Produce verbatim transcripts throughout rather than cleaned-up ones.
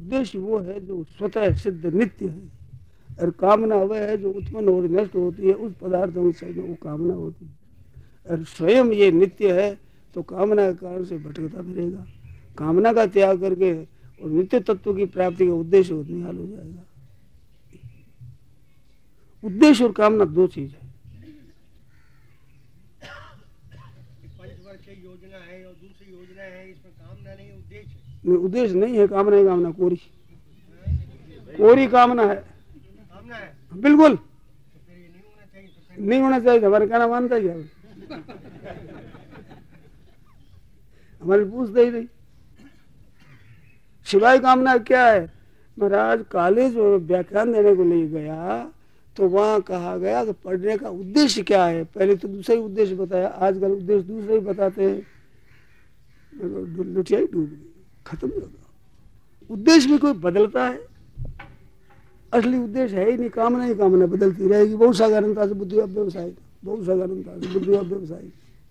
उद्देश्य वो है जो स्वतः सिद्ध नित्य है, और कामना वह है जो उत्पन्न और नष्ट होती है, उस पदार्थों से वो कामना होती है। और स्वयं ये नित्य है तो कामना के कारण से भटकता फिरेगा। कामना का त्याग करके और नित्य तत्व की प्राप्ति का उद्देश्य निहाल हो जाएगा। उद्देश्य और कामना दो चीज है। योजना है और दूसरी योजना है, इसमें कामना नहीं उद्देश्य नहीं, उद्देश्य नहीं है, कामना ही कामना, कोरी कोरी कामना है, कामना है बिल्कुल। तो फिर ये नहीं होना चाहिए, तो फिर नहीं होना चाहिए, हमारे कहना मानता ही क्या हमारे पूछते ही नहीं। सिवाय कामना क्या है? महाराज कॉलेज में व्याख्यान देने को ले गया तो वहां कहा गया कि पढ़ने का उद्देश्य क्या है। पहले तो दूसरा ही उद्देश्य बताया, आजकल उद्देश्य दूसरा ही बताते हैं। लुटिया ही डूब गई, खत्म हो गया। उद्देश्य भी कोई बदलता है? असली उद्देश्य है ही नहीं, कामना ही कामना बदलती रहेगी। बहुत साधारणता से बुद्धि व्यवसाय, बहुत साधारणता से बुद्धि व्यवसाय।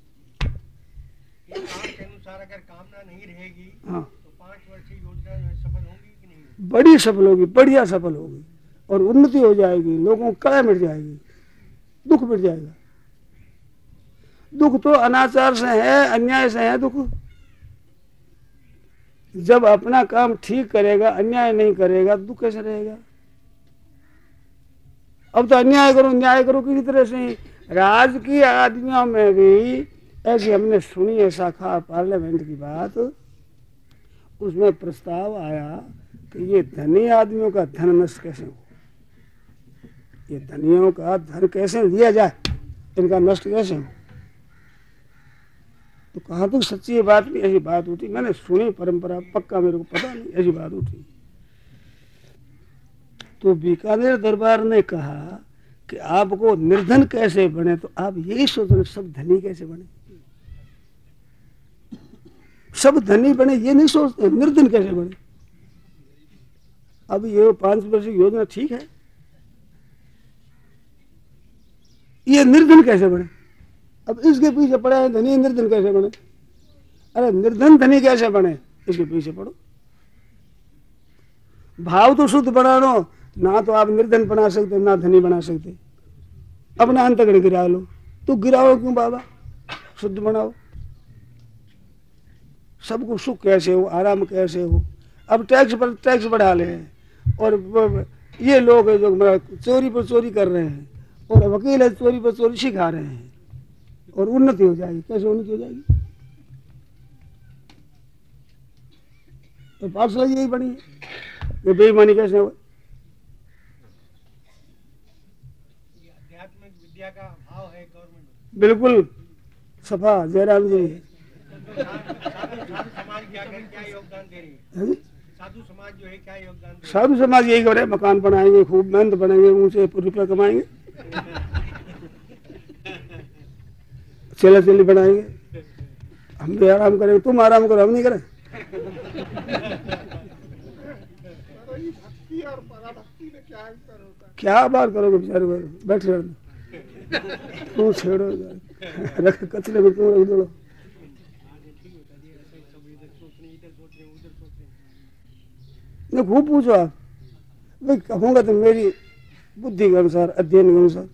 के अनुसार अगर कामना नहीं रहेगी, हाँ, तो पांच वर्षीय योजना सफल होगी कि नहीं? बड़ी सफल होगी, बढ़िया सफल होगी, और उन्नति हो जाएगी, लोगों को कला मिट जाएगी, दुख मिट जाएगा। दुख तो अनाचार से है, अन्याय से है दुख। जब अपना काम ठीक करेगा, अन्याय नहीं करेगा, दुख कैसे रहेगा? अब तो अन्याय करो, न्याय करो किसी तरह से। राजकीय आदमियों में भी ऐसी हमने सुनी है शाखा पार्लियामेंट की बात, उसमें प्रस्ताव आया कि ये धनी आदमियों का धन नष्ट कैसे हो, ये धनियों का धन कैसे लिया जाए, इनका नष्ट कैसे हो। तो कहा तो सच्ची ये बात भी, ऐसी बात उठी, मैंने सुनी, परंपरा पक्का मेरे को पता नहीं, ऐसी बात उठी। तो बीकानेर दरबार ने कहा कि आपको निर्धन कैसे बने, तो आप यही सोचो सब धनी कैसे बने, सब धनी बने ये नहीं सोचते, निर्धन कैसे बने। अब ये पांच वर्ष की योजना ठीक है, ये निर्धन कैसे बने। अब इसके पीछे पड़ा है धनी निर्धन कैसे बने। अरे निर्धन धनी कैसे बने, इसके पीछे पड़ो। भाव तो शुद्ध बना लो, ना तो आप निर्धन बना सकते ना धनी बना सकते। अपना अंतःकरण गिरा लो, तो गिराओ क्यों बाबा, शुद्ध बनाओ। सबको सुख कैसे हो, आराम कैसे हो। अब टैक्स पर टैक्स बढ़ा ले हैं, और ये लोग जो चोरी पर चोरी कर रहे हैं, और वकील है चोरी पर चोरी सिखा रहे हैं, और उन्नति हो जाएगी। कैसे उन्नति हो जाएगी? तो पाठशाला यही बनी है, ये बेईमानी कैसे हो। आध्यात्मिक विद्या का अभाव है गवर्नमेंट, बिल्कुल सफा जयराम जी। साधु समाज क्या क्या योगदान दे रही है? साधु समाज जो है क्या योगदान दे? साधु समाज यही करे, मकान बनाएंगे, खूब मेहनत बनेंगे, ऊंचे रुपये कमाएंगे, चला चली बनाएंगे। हम भी आराम करेंगे, तुम आराम करो, हम नहीं करें। क्या बात करोगे बेचारे, बैठ रहे तू छेड़ो रख कचरे में क्यों रख दो। नहीं खूब पूछो आप, भाई कहूँगा तो मेरी बुद्धि के अनुसार, अध्ययन के अनुसार।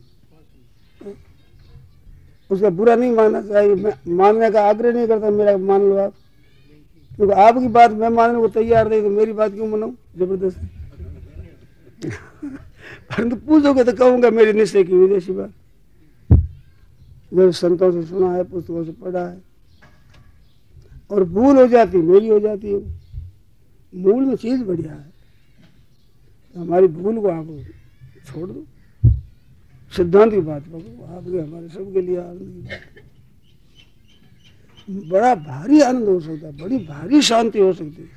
उसका बुरा नहीं मानना चाहिए, मैं मानने का आग्रह नहीं करता, मेरा मान लो आप, क्योंकि आपकी बात मैं मानने को तैयार नहीं, तो मेरी बात क्यों मनाऊं जबरदस्ती। परंतु पूछोगे तो कहूँगा मेरी निश्चय की विदेशी बात, जो संतों से सुना है, पुस्तकों से पढ़ा है, और भूल हो जाती मेरी हो जाती है। मूल में चीज बढ़िया है, तो हमारी भूल को आप छोड़ दो, सिद्धांत की बात पकड़ो, आपके हमारे सबके लिए आनंद की बात। बड़ा भारी आनंद हो सकता है, बड़ी भारी शांति हो सकती है।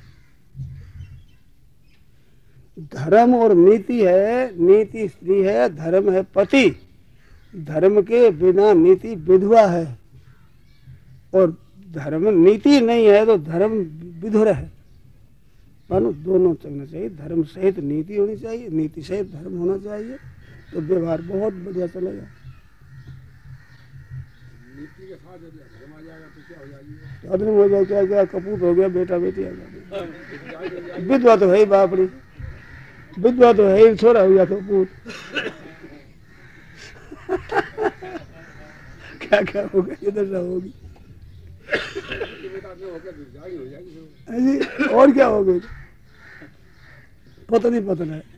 धर्म और नीति है, नीति स्त्री है, धर्म है पति। धर्म के बिना नीति विधवा है, और धर्म नीति नहीं है तो धर्म विधुर है। मानो दोनों चलना चाहिए, धर्म सहित नीति होनी चाहिए, नीति सहित धर्म होना चाहिए, तो व्यवहार बहुत बढ़िया चलेगा। नीति आदमी हो जाए क्या क्या कपूत हो गया बेटा बेटी आ गया विधवा तो है ही बापड़ी विधवा तो है ही छोरा हो गया कपूत क्या क्या होगा ये दशा होगी और क्या हो गई पता नहीं पता है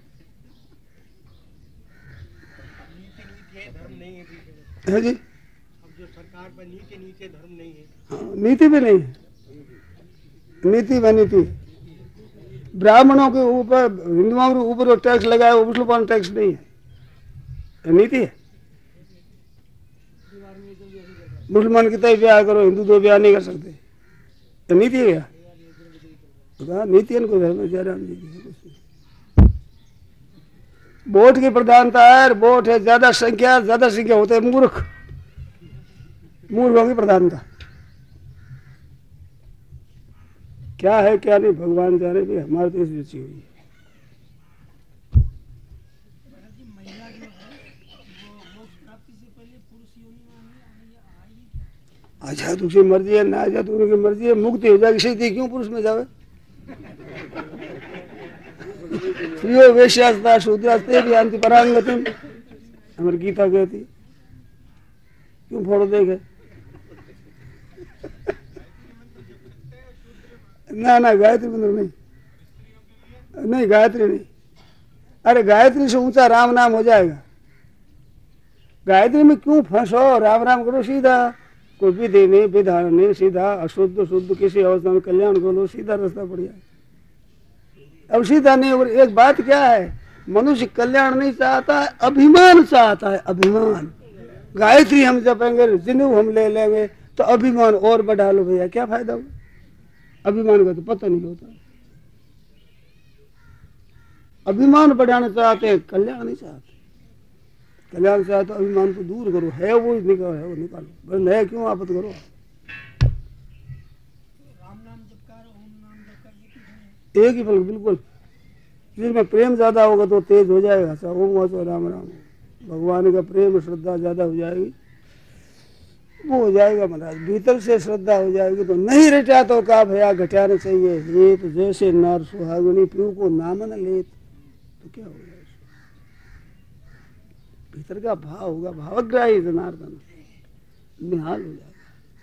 है जी अब जो सरकार पर नीचे नीचे धर्म नहीं है। हाँ, नीति भी नहीं है नीति व नीति ब्राह्मणों के ऊपर हिंदुओं के ऊपर जो टैक्स लगाया वो मुसलमान टैक्स नहीं है नीति है मुसलमान कितना ब्याह करो हिंदू दो ब्याह नहीं कर सकते तो नीति है क्या नीति इनको धर्म जयराम जी की वोट की प्रधानता है वोट है ज्यादा संख्या ज्यादा संख्या होते है मूर्ख मूर्खों की प्रधानता क्या है क्या नहीं भगवान जाने भी हमारे देश रुचि हुई है आजाद उसकी मर्जी है ना आजाद उनकी मर्जी है मुक्ति हो जाएगी सीधी क्यों पुरुष में जावे प्रियो वेश्यास्ता शूद्रास्ते भी अंति परांगतिम हमारी गीता कहती क्यों फोड़ो देखे ना ना गायत्री मंत्र नहीं नहीं गायत्री नहीं अरे गायत्री से ऊंचा राम नाम हो जाएगा गायत्री में क्यों फंसो राम राम करो सीधा कोई विधि नहीं विधान नहीं सीधा अशुद्ध शुद्ध किसी अवस्था में कल्याण करो सीधा रास्ता पड़ जाए अब सीधा नहीं और एक बात क्या है मनुष्य कल्याण नहीं चाहता है अभिमान चाहता है अभिमान गायत्री हम जपेंगे जिन्हें हम ले लेंगे तो अभिमान और बढ़ा लो भैया क्या फायदा हुआ अभिमान का तो पता नहीं होता अभिमान बढ़ाना चाहते हैं कल्याण नहीं चाहते कल्याण चाहते तो अभिमान तो दूर करो है वो निकालो है वो निकालो बस नया क्यों आपत करो एक ही फल बिल्कुल जिसमें प्रेम ज्यादा होगा तो तेज हो जाएगा सब ओम तो राम राम भगवान का प्रेम श्रद्धा ज्यादा हो जाएगी वो हो जाएगा महाराज भीतर से श्रद्धा हो जाएगी तो नहीं रटा तो का भैया घटाना चाहिए ये तो जैसे नर सुहागनी प्यू को नामन ले तो क्या होगा भीतर का भाव होगा भावग्राही जनार्दन निहाल हो जाएगा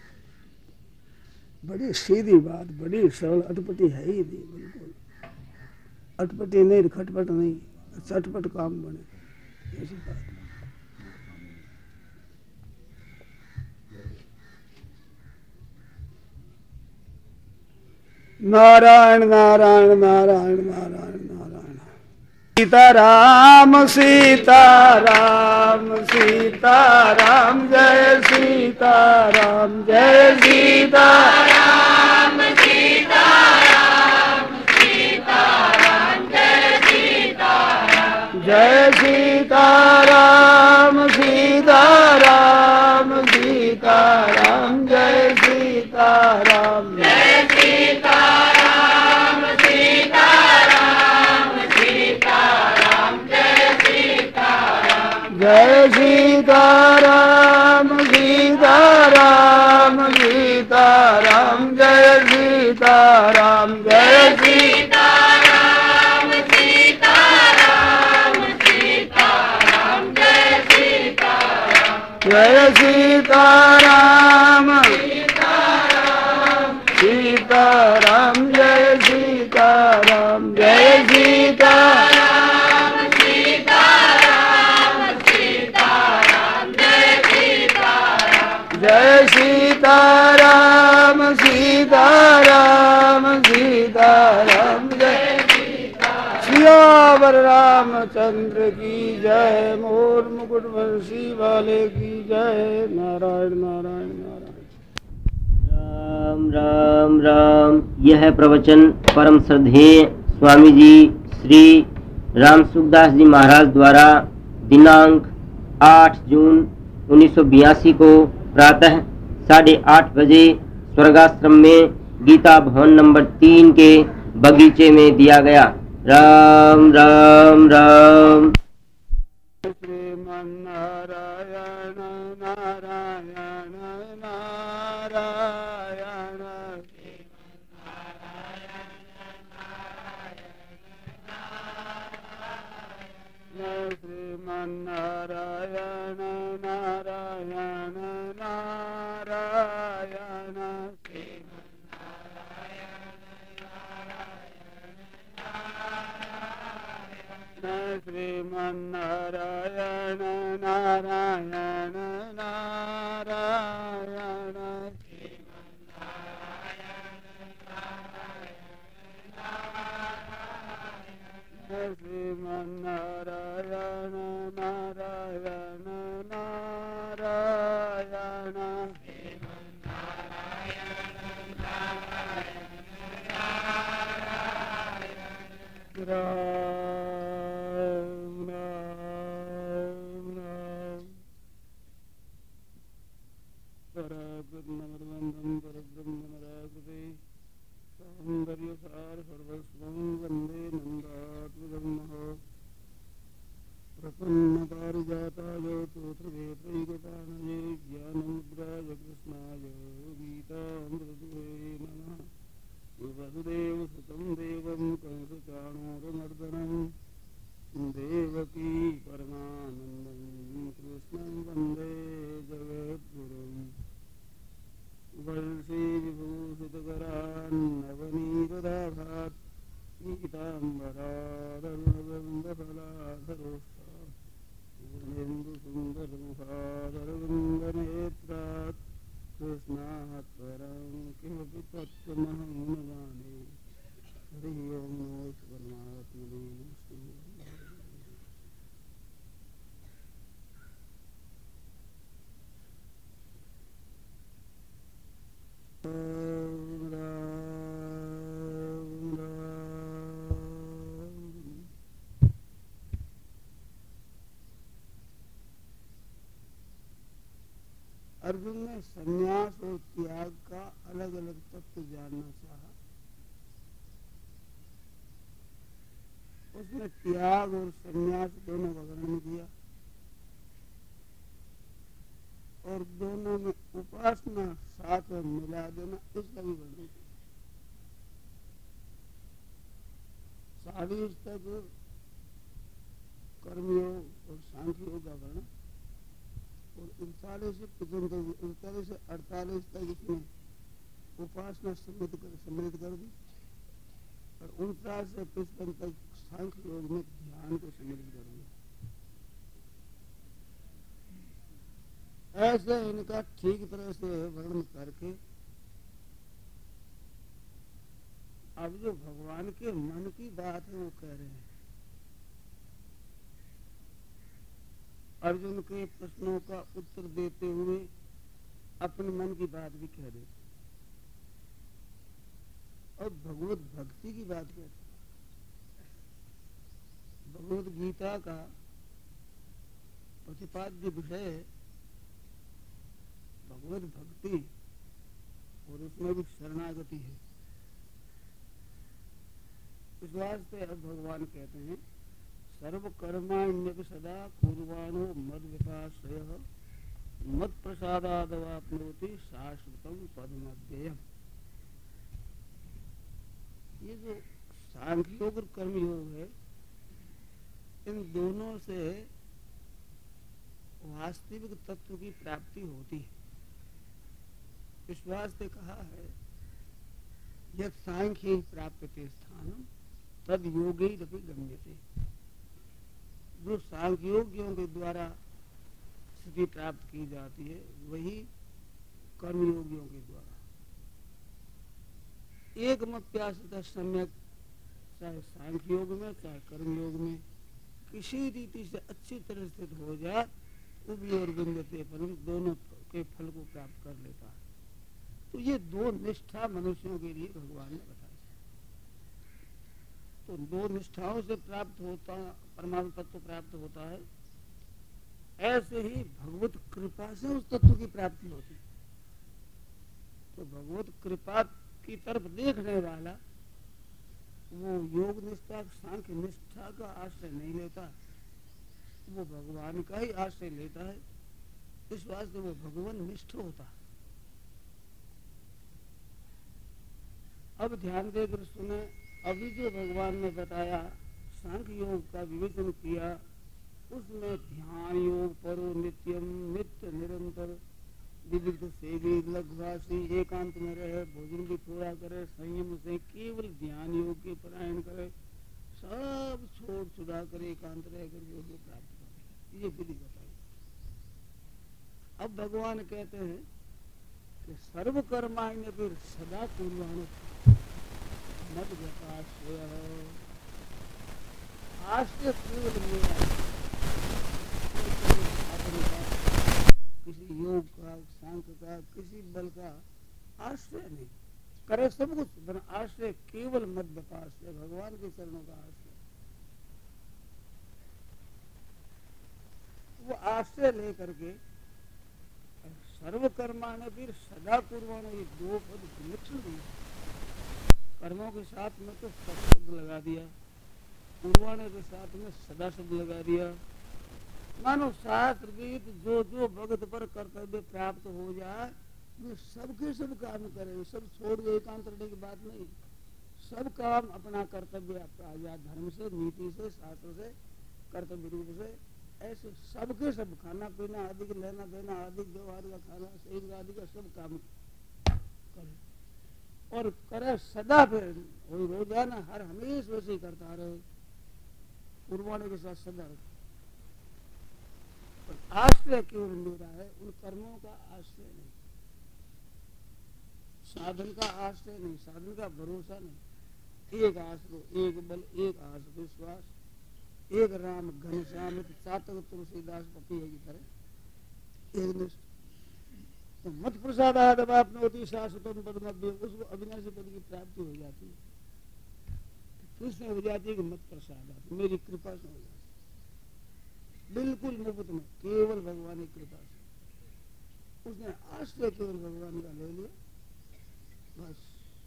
बड़ी सीधी बात बड़ी सरल अटपटी है ही नहीं बिल्कुल अटपटी नहीं खटपट नहीं चटपट काम बने ऐसी बात नारायण नारायण नारायण नारायण नारायण सीताराम सीताराम सीताराम जय सीताराम जय सीताराम सीताराम सीताराम जय सीताराम जय सीताराम सीताराम सीताराम जय सीताराम जय सीताराम सीताराम सीताराम जय सीताराम जय सीताराम सीताराम सीताराम जय सीताराम जय सीताराम सीताराम सीताराम जय सीताराम जय सीताराम सीताराम जय सीताराम जय सीताराम सीताराम सीताराम जय सीताराम जय सीताराम सीताराम सीताराम जय सीताराम सियावर रामचंद्र की जय मोर मुकुट वंशी वाले की जय नारायण नारायण नारायण राम राम राम। यह प्रवचन परम श्रद्धेय स्वामी जी श्री राम सुखदास जी महाराज द्वारा दिनांक आठ जून उन्नीस सौ बयासी को प्रातः साढ़े आठ बजे स्वर्गाश्रम में गीता भवन नंबर तीन के बगीचे में दिया गया। राम राम राम। श्रीमन नारायण नारायण नारायण श्रीमन्नारायण नारायण नारायण श्रीमन्नारायण नारायण नारायण श्रीमन्नारायण नारायण नारायण राम राम राम पराकृतमवन्दं परब्रह्ममराकृते सौन्दर्यसार सर्वस्वं वन्दे नन्दात्मजन्मः प्रपन्नपारिजाताय तोत्रवेत्रैकपाणये ज्ञानमुद्राय कृष्णाय गीतामृतदुहे नमः वसुदेवसुतं देवं कंसचाणूरमर्दनं देवकी परमानन्दं कृष्णं वन्दे जगद्गुरुम् वर्षे विभूषितकरान्नवनीरदाभात् पीताम्बरादरुणगन्धफलाधरोष्ठेन्दुसुन्दरमुखादरविन्दनेत्रात् कृष्णात् परं किमपि तत्त्वमहं न जाने हरि ओं नमो परमात्मने नमस्ते। राम राम राम। अर्जुन ने संन्यास और त्याग का अलग अलग तत्व जानना चाहा। उसने त्याग और संन्यास दोनों का वर्णन किया और दोनों में उपासना साथ में मिला देना इसका भी वर्णन किया। चालीस तक कर्मयोग और सांख्य योग का वर्णन और उनतालीस से उनतालीस से अड़तालीस तक इसमें उपासना सम्मिलित कर सम्मिलित कर दी और उनतालीस से पचपन तक सांख्य योग में ध्यान को सम्मिलित कर दिया। ऐसे इनका ठीक तरह से वर्णन करके अब जो भगवान के मन की बात है वो कह रहे हैं। अर्जुन के प्रश्नों का उत्तर देते हुए अपने मन की बात भी कह देते और भगवत भक्ति की बात कहते। भगवत गीता का प्रतिपाद्य विषय भगवत भक्ति और उसमें भी शरणागति है। इस वास्ते अब भगवान कहते हैं सर्व कर्माण्यपि सदा कुर्वाणो मद विपाश्रयः मद प्रसादादवाप्नोति शाश्वतम पदमव्ययम्। ये जो सांख्य योग और कर्म योग है इन दोनों से वास्तविक तत्व की प्राप्ति होती है। इस वास्ते कहा है यद सांख्य प्राप्यते स्थानम तद योगैरपि गम्यते। जो सांख्योगियों के द्वारा स्थिति प्राप्त की जाती है वही कर्मयोगियों के द्वारा एकमप्यासित सम्यक, चाहे सांख्य योग में चाहे कर्मयोग में किसी रीति से अच्छी तरह स्थित हो जाए उभी और विंदते फल, दोनों के फल को प्राप्त कर लेता है। तो ये दो निष्ठा मनुष्यों के लिए भगवान ने बताया। तो दो निष्ठाओं से प्राप्त होता परमाणु तत्व प्राप्त होता है, ऐसे ही भगवत कृपा से उस तत्व की प्राप्ति होती है। तो भगवत कृपा की तरफ देखने वाला वो योग निष्ठा सांख्य निष्ठा का आश्रय नहीं लेता, वो भगवान का ही आश्रय लेता है इस वास्ते वो भगवान निष्ठ होता। अब ध्यान देकर सुने, अभी जो भगवान ने बताया सांख्य योग का विवेचन किया, उसमें ध्यान योग परो नित्यम नित्य निरंतर विविध सेवी लघुभाषी एकांत में रहे, भोजन भी थोड़ा करे, संयम से केवल ध्यान योग के परायण करे, सब छोड़ छुड़ा कर एकांत रहकर योग प्राप्त करे, ये विधि बताई। अब भगवान कहते हैं कि सर्व कर्माण्य फिर सदा कुर्वाणो मद व्यापाश्रय, आश्रय केवल मेरा, किसी योग का, सांख्य का, किसी बल का आश्रय नहीं करे, सब कुछ बना आश्रय केवल मद व्यापाश्रय, भगवान के चरणों का आश्रय। वो आश्रय लेकर के सर्व कर्माने फिर सदा कुर्बान, ये दो पद विलक्षण दिए। कर्मों के साथ में तो सब शब्द लगा दिया, कुर्बाने के साथ में सदा शब्द लगा दिया। मानो शास्त्र गीत जो जो भगत पर कर्तव्य प्राप्त हो जाए वे सबके सब काम करे, सब छोड़ दे, एकांत रहने की बात नहीं, सब काम अपना कर्तव्य धर्म से, नीति से, शास्त्र से, कर्तव्य रूप से, ऐसे सबके सब खाना पीना आदि के, लेना देना आदि, व्यवहार का, खाना शरीर आदि का सब काम करे और करे सदा, फिर रोजाना हर हमेशा वैसे ही करता रहे, कुर्बानी के साथ सदा। आश्रय केवल मेरा है, उन कर्मों का आश्रय नहीं, साधन का आश्रय नहीं, साधन का भरोसा नहीं। एक आश्रय, एक बल, एक आस विश्वास, एक राम घनश्याम चातक तुलसीदास पति की तरह एक निष्ठ। तो मत प्रसाद आदि शाश्वतम पद मध्य, उसको अविनाशी पद की प्राप्ति हो जाती है। कृष्ण हो जाती है कि मत प्रसाद, मेरी कृपा से हो जाती, बिल्कुल मुफ्त में, केवल भगवान की कृपा से। उसने आश्रय केवल भगवान का ले लिया, बस।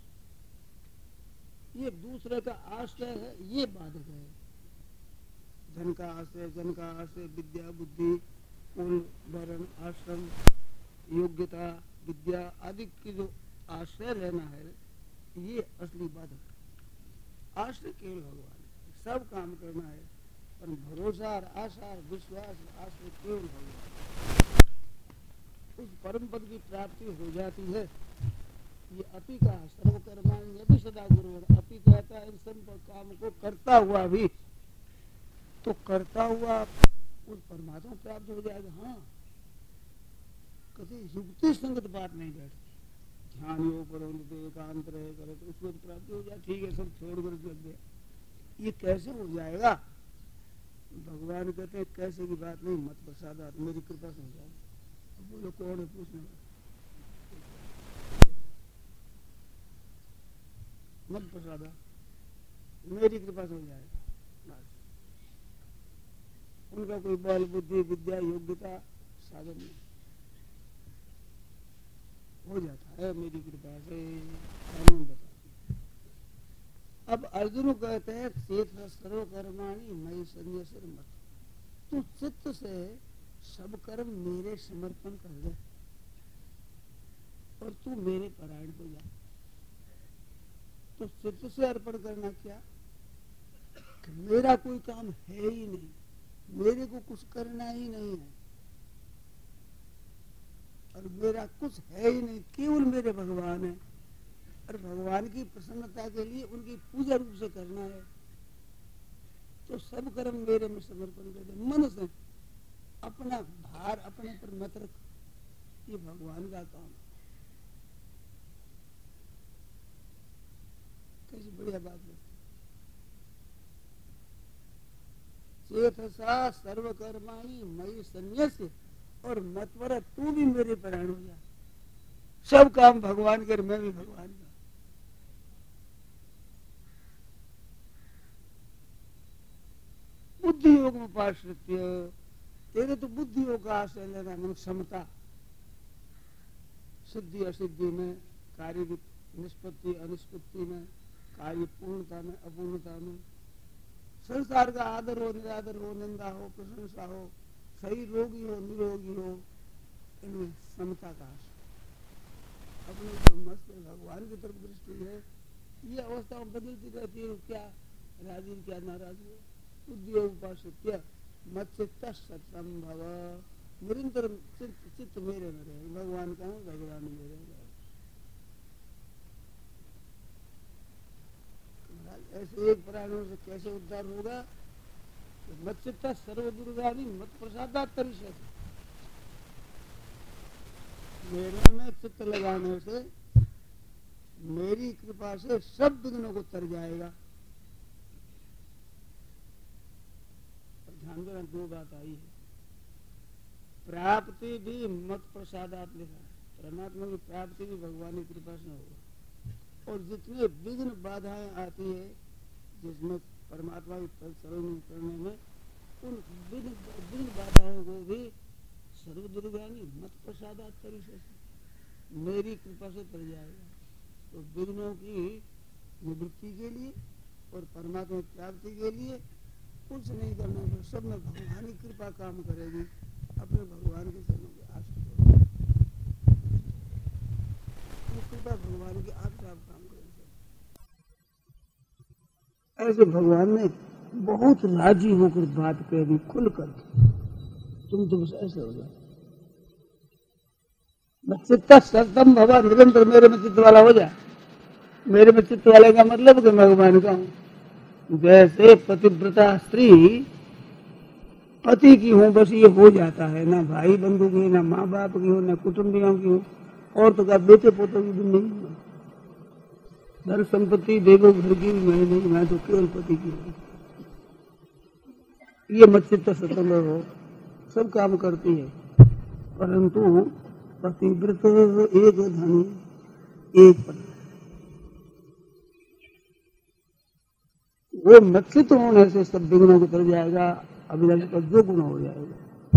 ये दूसरे का आश्रय है, ये बाधक है। धन का आश्रय, जन का आश्रय, विद्या बुद्धि, कुल वर्ण आश्रम, योग्यता, विद्या आदि की जो आश्रय लेना है, ये असली बाधक। आश्रय केवल भगवान, सब काम करना है, पर भरोसा और आशा और विश्वास आश्रय केवल भगवान, उस परम पद की प्राप्ति हो जाती है। ये अपि का सर्वकर्माणि यदि सदा गुरु, अपि कहता है इन सब काम को करता हुआ भी, तो करता हुआ उस परमात्मा प्राप्त हो जाएगा। हाँ, कभी युक्ति संगत बात नहीं बैठती, ध्यान योग करो, एकांत रहे करे तो उसको प्राप्ति हो जाए, ठीक है, सब छोड़ कर लग गया। ये कैसे हो जाएगा? भगवान कहते हैं कैसे की बात नहीं, मत प्रसाद, मेरी कृपा से हो जाएगा। अब बोलो कौन है पूछने वाला? मत प्रसाद, मेरी कृपा से हो जाएगा, बस। उनका कोई बल बुद्धि विद्या योग्यता साधन नहीं, हो जाता है मेरी कृपा से। कानून बता। अब अर्जुन कहते हैं चेत सर्वकर्माणि मयि संन्यस्य मत, तू चित्त से सब कर्म मेरे समर्पण कर दे और तू मेरे परायण हो जा। तो चित्त से अर्पण करना क्या? मेरा कोई काम है ही नहीं, मेरे को कुछ करना ही नहीं है, और मेरा कुछ है ही नहीं, केवल मेरे भगवान है, और भगवान की प्रसन्नता के लिए उनकी पूजा रूप से करना है। तो सब कर्म मेरे में समर्पण कर दे, मन से अपना भार अपने पर मत रख, ये भगवान का काम है। कैसी बढ़िया बात है। चेतसा सर्वकर्माणि मयि संन्यस्य, और मतवर तू भी मेरे परायण हो जा। सब काम भगवान कर, मैं भी भगवान का। बुद्धि योग में पाश्रित्य, तेरे तो बुद्धि योग का आश्रय लेना, मन समता, सिद्धि असिद्धि में, कार्य की निष्पत्ति अनिष्पत्ति में, कार्य पूर्णता में अपूर्णता में, संसार का आदर हो निरादर हो, निंदा हो प्रशंसा हो, सही रोगी हो निरोगी हो, इनमें समता का आशा, अपने ब्रह्मस्थ भगवान की तरफ दृष्टि है। ये अवस्था बदलती रहती है, क्या राजी क्या नाराजी है। उद्योग उपास्य मच्चित्त सत्संभव, निरंतर चित्त मेरे में रहे, भगवान का हूँ, भगवान मेरे में रहे। ऐसे एक प्राणों से कैसे उद्धार होगा? तो मच्चित्त सर्व दुर्गानी मत प्रसादात तरिष्यति, मेरे में चित्त लगाने से, मेरी कृपा से सब विघ्नों को तर जाएगा। ध्यान देना, दो बात आई है। प्राप्ति भी मत प्रसादात लिखा है, परमात्मा की प्राप्ति भी भगवान की कृपा से होगा। और जितने विघ्न बाधाएं आती है जिसमें परमात्मा की चरण करने में, उन विघ्न विघ्न बाधाओं को भी सर्व दुर्गानी मत प्रसादात तरिष्यति, मेरी कृपा से तर जाएगा। तो विघ्नों की निवृत्ति के लिए और परमात्मा की प्राप्ति के लिए कुछ नहीं करना है, सब में भगवान की कृपा काम करेगी। अपने भगवान के चरणों की आशा करो, कृपा भगवान की आशा आप काम करेंगे। ऐसे भगवान ने बहुत राजी होकर बात कह दी, खुलकर, तुम तो बस ऐसे हो जाए। चित्त सतम भवा, निरंतर मेरे में चित्त वाला हो जाए। मेरे में चित्त वाले का मतलब कि मैं भगवान का हूँ। जैसे पतिव्रता स्त्री पति की हूँ, बस ये हो जाता है, ना भाई बंधु की, ना माँ बाप की हो, ना कुटुंबियों की हो, और तो क्या बेटे पोतों की भी नहीं हूँ। धन संपत्ति देवो घर की भी मैं नहीं, मैं तो केवल पति की हूँ। ये मच्चित्त सतम हो, सब काम करती है, परंतु पतिव्रत एक धनी एक पति, वो मच्चित होने से सब विघ्नों को तर जाएगा, अभिलाष का जो गुण हो जाएगा।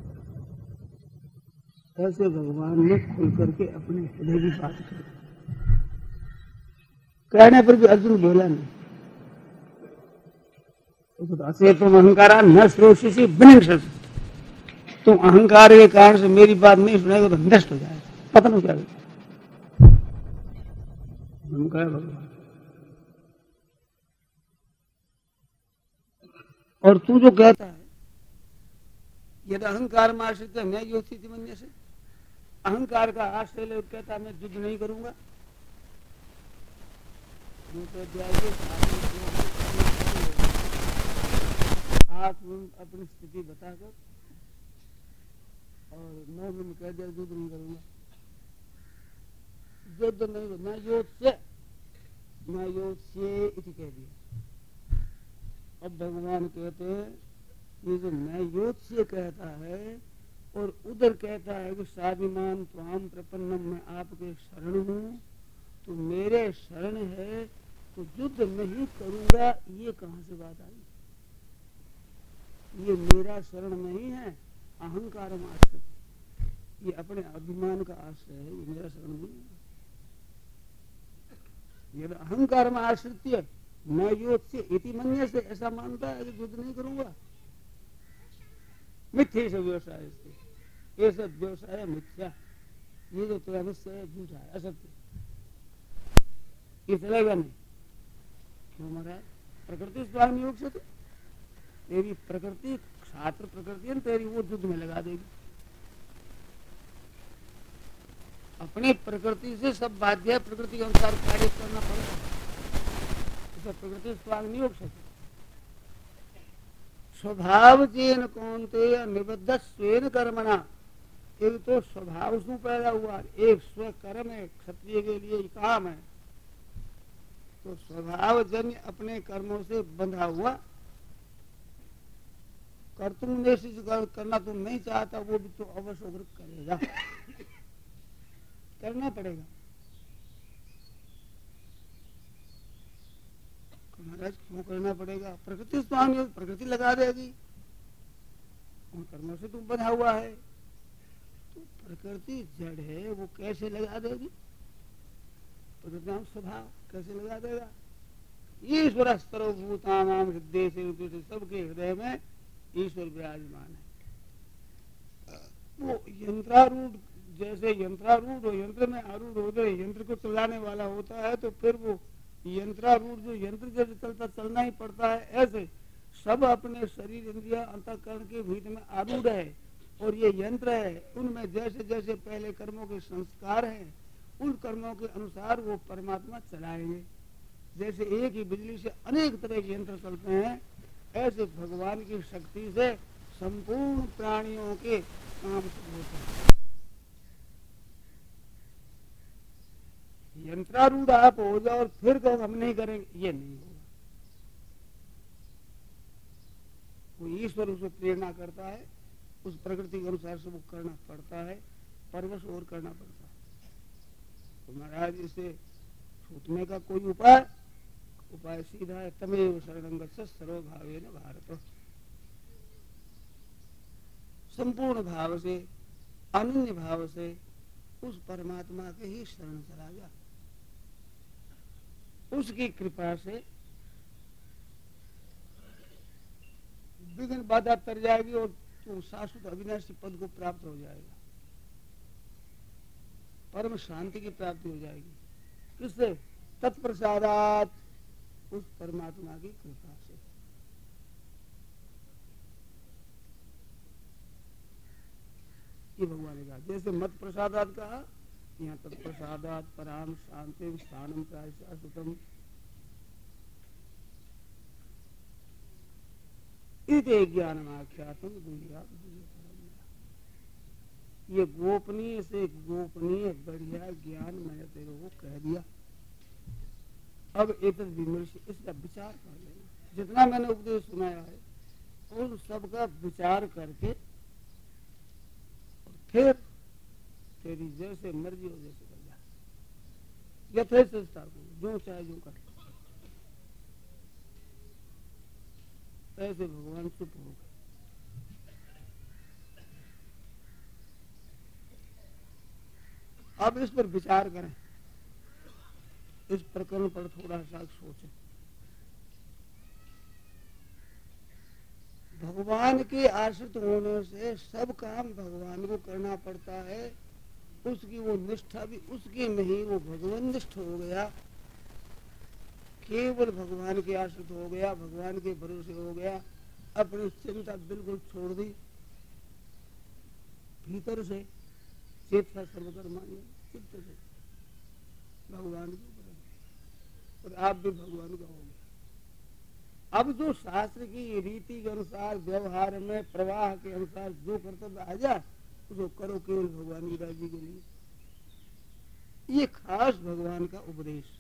ऐसे भगवान ने खुल करके अपने हृदय की बात की, कहने पर भी अर्जुन बोला नहीं। तो असे तुम अहंकारा न श्रोषिषि विनिंशसि, तुम अहंकार के कारण से मेरी बात नहीं सुनेगा तो नष्ट हो जाएगा, पतन हो जाएगा। भगवान, और तू जो कहता है यदि अहंकार में आश्रित है मैं योस्थिति मन्य से, अहंकार का आश्रय ले कहता मैं युद्ध नहीं करूंगा। आप अपनी स्थिति बताकर और नौ में कह दिया युद्ध नहीं करूंगा, युद्ध नहीं, मैं योद्ध से मैं योद्ध से इति कह दिया। अब भगवान कहते हैं ये जो मैं योद्ध से कहता है और उधर कहता है कि स्वाभिमान त्वाम प्रपन्नम, मैं आपके शरण हूँ, तो मेरे शरण है तो युद्ध नहीं करूंगा, ये कहाँ से बात आई? ये मेरा शरण नहीं है, अहंकार में आश्रय, ये अपने अभिमान का आश्रय है, ये मेरा शरण नहीं है। ये अहंकार में आश्रित है, मैं योद्ध से इति मन्य से, ऐसा मानता है कि युद्ध नहीं करूंगा। मिथ्या से व्यवसाय, ये सब व्यवसाय मिथ्या, ये जो तेरा निश्चय है झूठा है, असत्य, ये चलेगा नहीं। क्यों महाराज? प्रकृति स्वामी योग से तेरी प्रकृति, छात्र प्रकृति है, तेरी वो युद्ध में लगा देगी। अपनी प्रकृति से सब बाध्य है, प्रकृति के अनुसार कार्य करना पड़ेगा, तो प्रकृति स्वामी योग से स्वभाव चेन कौनते निबद्ध स्वेन कर्मणा, एक तो स्वभाव से पैदा हुआ, एक स्वकर्म है, क्षत्रिय के लिए काम है, तो स्वभाव जन्य अपने कर्मों से बंधा हुआ, कर तुम निश्चित करना तुम नहीं चाहता, वो भी तो अवश्य करेगा, करना पड़ेगा। महाराज क्यों करना पड़ेगा? प्रकृति स्वामी, प्रकृति लगा देगी, उन कर्मों से तुम बंधा हुआ है, तो प्रकृति जड़ है, वो कैसे लगा देगी? प्रकृति नाम स्वभाव कैसे लगा देगा? ईश्वर सर्वभूतानां हृदय से, सबके हृदय में ईश्वर विराजमान है। वो यंत्रारूढ़, जैसे यंत्रारूढ़ और यंत्र में आरूढ़ हो गए, यंत्र को चलाने वाला होता है तो फिर वो यंत्रारूढ़ जो यंत्र जैसे चलता चलना ही पड़ता है, ऐसे सब अपने शरीर इंद्रिया अंतःकरण के भीतर में आरूढ़ है और ये यंत्र है। उनमें जैसे जैसे पहले कर्मों के संस्कार हैं, उन कर्मों के अनुसार वो परमात्मा चलाएंगे। जैसे एक ही बिजली से अनेक तरह के यंत्र चलते हैं, ऐसे भगवान की शक्ति से संपूर्ण प्राणियों के काम होते हैं। यंत्रारूढ़ आप हो जाओ और फिर कहो हम नहीं करेंगे, ये नहीं होगा। वो ईश्वर उसे प्रेरणा करता है, उस प्रकृति के अनुसार से वो करना पड़ता है, परवश और करना पड़ता है। तो महाराज इसे छूटने का कोई उपाय उपाय सीधा है, तमेव शरणं गच्छ सर्वभावेन भारत। संपूर्ण भाव से, अनन्य भाव से उस परमात्मा के ही शरण चला जा। उसकी कृपा से विघ्न बाधा तर जाएगी और तू शाश्वत अविनाशी पद को प्राप्त हो जाएगा, परम शांति की प्राप्ति हो जाएगी। किससे? तत्प्रसादात, उस परमात्मा की कृपा से। ये भगवान ने कहा, जैसे मत प्रसादात कहा, यहाँ तत्प्रसादात पराम शांति स्थानम शाश्वतम इति ज्ञानमाख्यातम गुह्यात् गुह्यतरम्। ये गोपनीय से गोपनीय बढ़िया ज्ञान मैंने तेरे को कह दिया। अब एक विमर्श, इसका विचार कर लेना। जितना मैंने उपदेश सुनाया है उन सबका विचार करके और फिर तेरी जैसे मर्जी हो जैसे कर जा, यथेष्ट जो चाहे जो कर। ऐसे भगवान चुप हो गए। अब इस पर विचार करें, इस प्रकरण पर थोड़ा सा सोचें। भगवान के आश्रित होने से सब काम भगवान को करना पड़ता है। उसकी वो निष्ठा भी उसकी नहीं, वो भगवान निष्ठ हो गया, केवल भगवान के आश्रित हो गया, भगवान के भरोसे हो गया, अपनी चिंता बिल्कुल छोड़ दी। भीतर से चेतसा सर्वकर्माणि, चित्त से भगवान के ऊपर, और आप भी भगवान का हो गए। अब जो शास्त्र की रीति के अनुसार व्यवहार में प्रवाह के अनुसार जो कर्तव्य आ जाए उसको करो केवल भगवान की राजी के लिए। ये खास भगवान का उपदेश।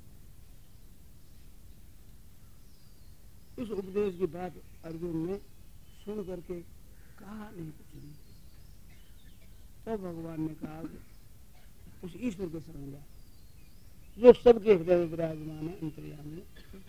इस उपदेश की बात अर्जुन ने सुन करके कहा नहीं कुछ नहीं। तो भगवान ने कहा उस ईश्वर के शरण जा जो सबके हृदय में विराजमान है, अंतर्यामी है।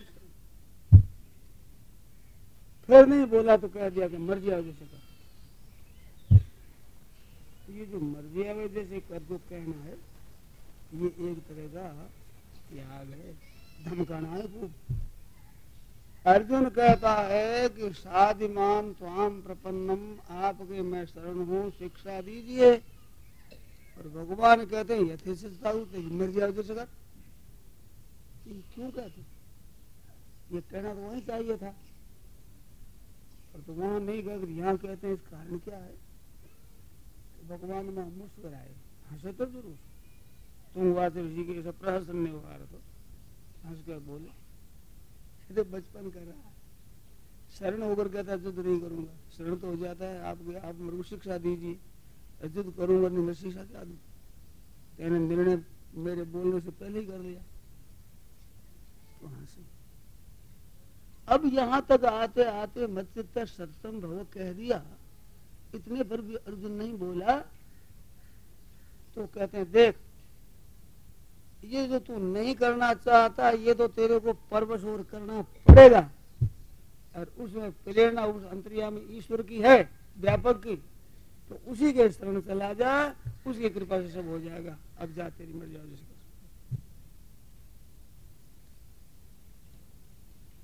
फिर नहीं बोला तो कह दिया कि मर्जी आवे जैसे कर। ये जो मर्जी आवे जैसे कर जो कहना है, ये एक तरह का त्याग है, धमकाना है खूब। अर्जुन कहता है कि साधिमान त्वाम प्रपन्नम, आपके मैं शरण हूँ, शिक्षा दीजिए। और भगवान कहते हैं यथेष्टता मर्जी आवे जैसे कर। क्यों कहते? ये कहना तो वही चाहिए था, और तो वहां नहीं कहते, यहाँ कहते हैं। इस कारण क्या है? तो भगवान में मुस्कुराए, हंसे तो जरूर। तुम वाते ऋषि के ऐसा प्रहसन नहीं हुआ तो हंस कर बोले, तो बचपन कर रहा है। शरण होकर कहता है युद्ध नहीं करूंगा, शरण तो हो जाता है आप आप मेरे को शिक्षा दीजिए, युद्ध करूंगा नहीं, मैं शिक्षा क्या दूं? मैंने निर्णय मेरे बोलने से पहले ही कर लिया। तो हंसे। अब यहाँ तक आते आते मच्चित्त सत्सम भव कह दिया, इतने पर भी अर्जुन नहीं बोला। तो कहते हैं देख, ये जो तू नहीं करना चाहता ये तो तेरे को परवश और करना पड़ेगा, और उसमें प्रेरणा उस अंतर्यामी ईश्वर की है, व्यापक की। तो उसी के शरण चला जा, उसकी कृपा से सब हो जाएगा। अब जा, तेरी मर्जी हो जिसका।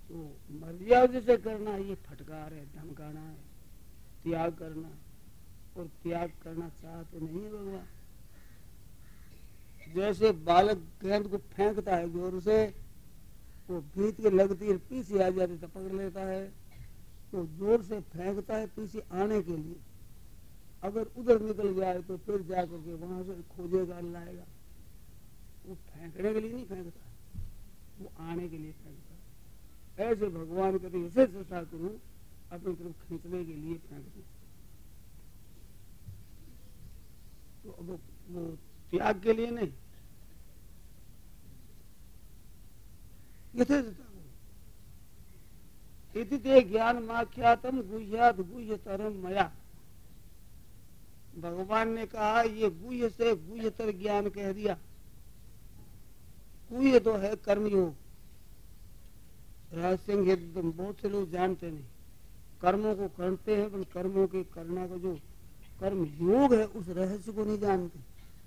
तो मर्जी जैसे करना ये फटकार है, धमकाना है, त्याग करना। और त्याग करना चाहते नहीं है भगवान। जैसे बालक गेंद को फेंकता है जोर से, वो भीत के लगती है पीछे आ जाती तो पकड़ लेता है, तो जोर से फेंकता है पीछे आने के लिए। अगर उधर निकल जाए तो फिर जाकर के वहां से खोजेगा लाएगा। वो फेंकने के लिए नहीं फेंकता, वो आने के लिए फेंकता है। ऐसे भगवान कहते ऐसे चेष्टा करूं अपनी तरफ खींचने के लिए फेंक दूं। तो अब वो त्याग के लिए नहीं, इति ते ज्ञान माख्यातम गुह्यात गुह्यतरम मया। भगवान ने कहा ये गुह्य से गुह्यतर ज्ञान कह दिया। गुह्य तो है कर्मयोग, रहस्य एकदम बहुत से लोग जानते नहीं, कर्मों को करते हैं पर कर्मों के करना का जो कर्म योग है उस रहस्य को नहीं जानते।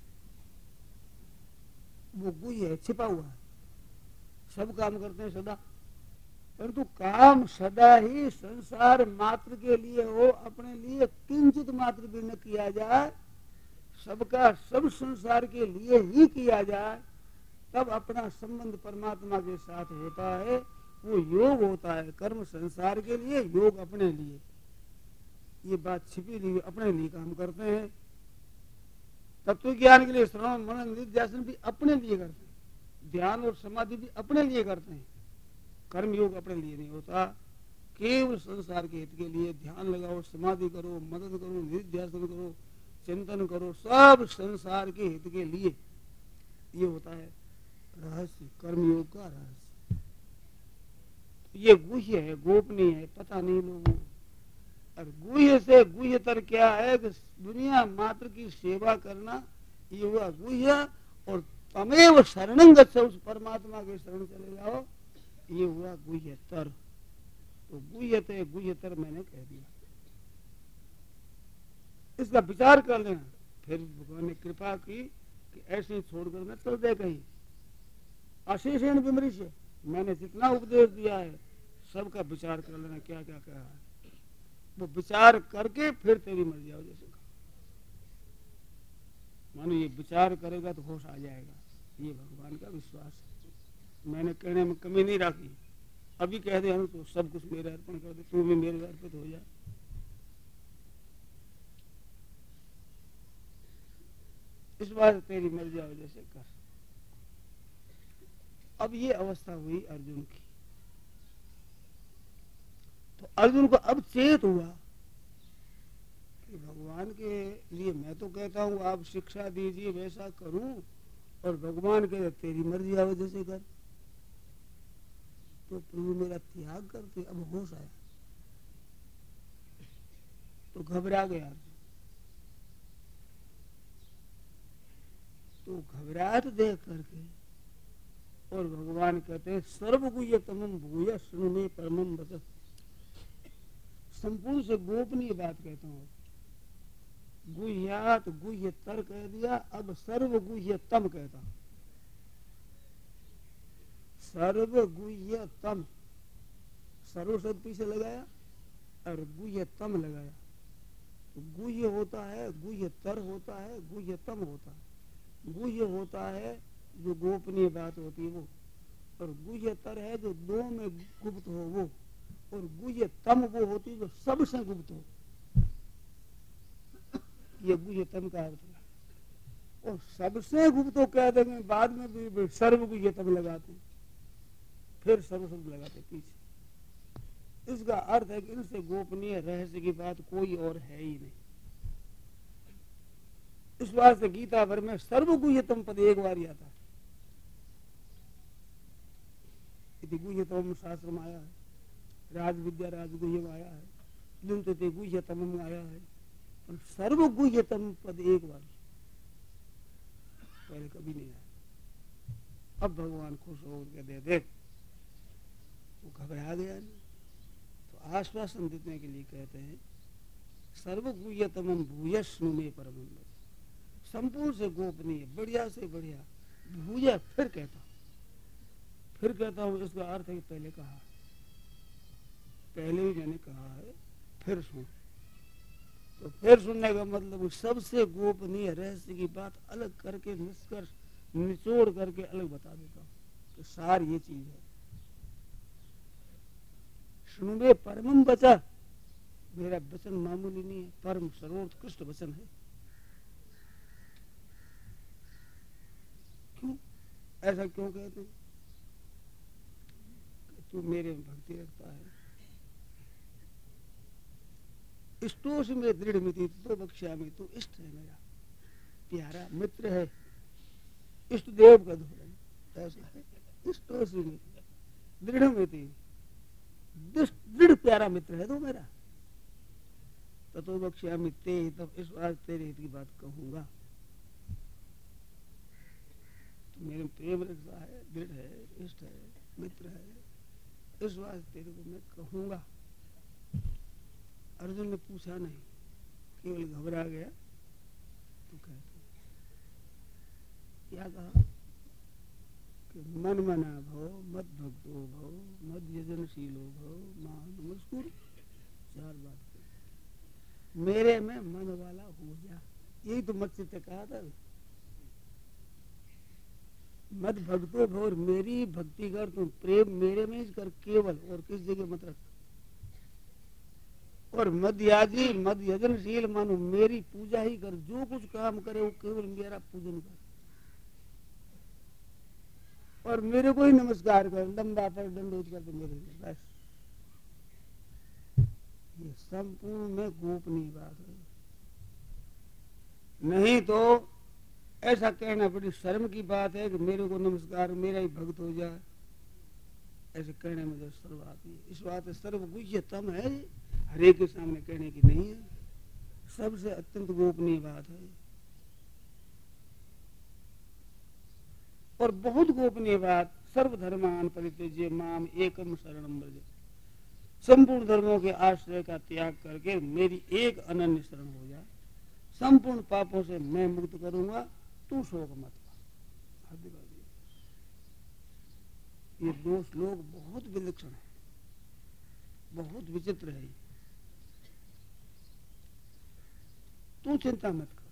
वो गुह्य है, छिपा हुआ है। सब काम करते हैं सदा, परंतु काम सदा ही संसार मात्र के लिए हो, अपने लिए किंचित मात्र भी न किया जाए, सबका सब संसार के लिए ही किया जाए, तब अपना संबंध परमात्मा के साथ होता है। वो योग होता है। कर्म संसार के लिए, योग अपने लिए। ये बात छिपी नहीं, अपने लिए काम करते हैं। तत्व ज्ञान के लिए श्रवण मनन निधिध्यासन भी अपने लिए करते हैं, ध्यान और समाधि भी अपने लिए करते हैं। कर्म योग अपने लिए नहीं होता, केवल संसार के हित के लिए। ध्यान लगाओ, समाधि करो, मनन करो, निधिध्यासन करो, चिंतन करो, सब संसार के हित के लिए। ये होता है रहस्य, कर्मयोग का रहस्य। ये गुह्य है, गोपनीय है, पता नहीं लोगों को। और गुह्य से गुह्यतर क्या है कि दुनिया मात्र की सेवा करना, ये हुआ गुह्य। और तमेव शरणं गच्छ, उस परमात्मा के शरण चले जाओ, ये हुआ गुह्यतर। तो गुह्यते गुह्यतर मैंने कह दिया। इसका विचार कर लेना। फिर भगवान ने कृपा की कि ऐसे ही छोड़कर न चल दे कहीं। अशेषेण विमृश, मैंने जितना उपदेश दिया है सबका विचार कर लेना, क्या क्या कहा है। वो विचार करके फिर तेरी मर्जी आओ। जैसे कहा मानो ये विचार करेगा तो होश आ जाएगा। ये भगवान का विश्वास है। मैंने कहने में कमी नहीं रखी। अभी कह दे हम तो सब कुछ मेरे अर्पण कर दे, तू भी मेरे अर्पित हो जा। इस बार तेरी मर्जी आओ जैसे कर। अब ये अवस्था हुई अर्जुन की। तो अर्जुन को अब चेत हुआ कि भगवान के लिए मैं तो कहता हूँ आप शिक्षा दीजिए वैसा करूं, और भगवान कहे तेरी मर्जी आवे जैसे कर। तो प्रभु मेरा त्याग करते। अब होश आया तो घबरा गया। तो घबराहट देख करके और भगवान कहते हैं सर्वगुह्यतमं भूय शृणु मे परमं वचः। संपूर्ण से गोपनीय बात कहता हूँ। गुह्यात गुह्यतर कह दिया, अब सर्वगुह्यतम कहता हूँ। सर्वगुह्यतम, सर्व शब्द पीछे लगाया और गुह्यतम लगाया। तो गुह्य होता है, गुह्यतर होता है, गुह्यतम होता है। गुह्य होता है जो गोपनीय बात होती है वो, और गुह्यतर है जो दो में गुप्त हो वो, और गुह्यतम वो होती है जो सबसे गुप्त हो। ये गुह्यतम का अर्थ है। और सबसे गुप्त कह देंगे, बाद में भी सर्व गुह्यतम लगाते, फिर सर्व शब्द लगाते पीछे। इसका अर्थ है कि इनसे गोपनीय रहस्य की बात कोई और है ही नहीं। इस बात से गीता भर में सर्वगुह्यतम पद एक बार आता है। इति गुह्यतम शास्त्र में आया है, राज विद्या राजगुह्य में आया है, दुंतते गुह्यतम में आया है, और सर्वगुह्यतम पद एक बार, पहले कभी नहीं आया। अब भगवान खुश हो के दे दे। वो घबरा गया नहीं, तो आश्वासन देने के लिए कहते हैं सर्वगुह्यतमं भूय शृणु मे परमं वचः। संपूर्ण से गोपनीय, बढ़िया से बढ़िया भूय। फिर कहता हूं, फिर कहता हूं। इसका अर्थ है कि पहले कहा, पहले भी मैंने कहा है, फिर सुन। तो फिर सुनने का मतलब सबसे गोपनीय रहस्य की बात अलग करके निष्कर्ष निचोड़ करके अलग बता देता हूँ कि सार ये चीज है। सुनबे परमम बचा, मेरा वचन मामूली नहीं है, परम सर्वोत्कृष्ट वचन है। क्यों ऐसा क्यों कहते हैं? तू मेरे में भक्ति रखता है, इष्टोष में दृढ़ मिति तो बख्शा में, तू इष्ट है, मेरा प्यारा मित्र है, इष्ट देव का धोरण ऐसा है। इष्टोष में दृढ़ मिति, दृढ़ प्यारा मित्र है तो मेरा। ततो बख्शा में ते, तब इस बात तेरे हित की बात कहूंगा। तो मेरे प्रेम रखता है, दृढ़ है, इष्ट है, मित्र है, इस बात तेरे को मैं कहूंगा। अर्जुन ने पूछा नहीं, केवल घबरा गया। तो कहते क्या कहा कि मन मना भव, मत भक्तो भव, मत यजनशीलो भव, मां नमस्कुर। चार बात मेरे में मन वाला हो जा, यही तो मत चित्त कहा था। मत भक्तो भव, और मेरी भक्ति कर, तुम प्रेम मेरे में ही कर केवल, और किस जगह मत रख। और मध्याजी मद यजनशील मानो, मेरी पूजा ही कर, जो कुछ काम करे वो केवल मेरा पूजन कर, और मेरे को ही नमस्कार कर, लंबा पर दंडोत कर, तो मेरे बस। ये संपूर्ण में गोपनीय बात है। नहीं तो ऐसा कहना बड़ी शर्म की बात है कि मेरे को नमस्कार, मेरा ही भक्त हो जाए, ऐसे कहने में जो शर्म आती है। इस बात सर्वगुह्यतम है, हरे के सामने कहने की नहीं है, सबसे अत्यंत गोपनीय बात है। और बहुत गोपनीय बात, सर्वधर्मान परित्यज्य माम एकम शरणम व्रज, संपूर्ण धर्मों के आश्रय का त्याग करके मेरी एक अनन्य शरण हो जाए, संपूर्ण पापों से मैं मुक्त करूंगा, तू शोक मत कर। ये दो श्लोक बहुत विलक्षण है, बहुत विचित्र है। तू चिंता मत कर।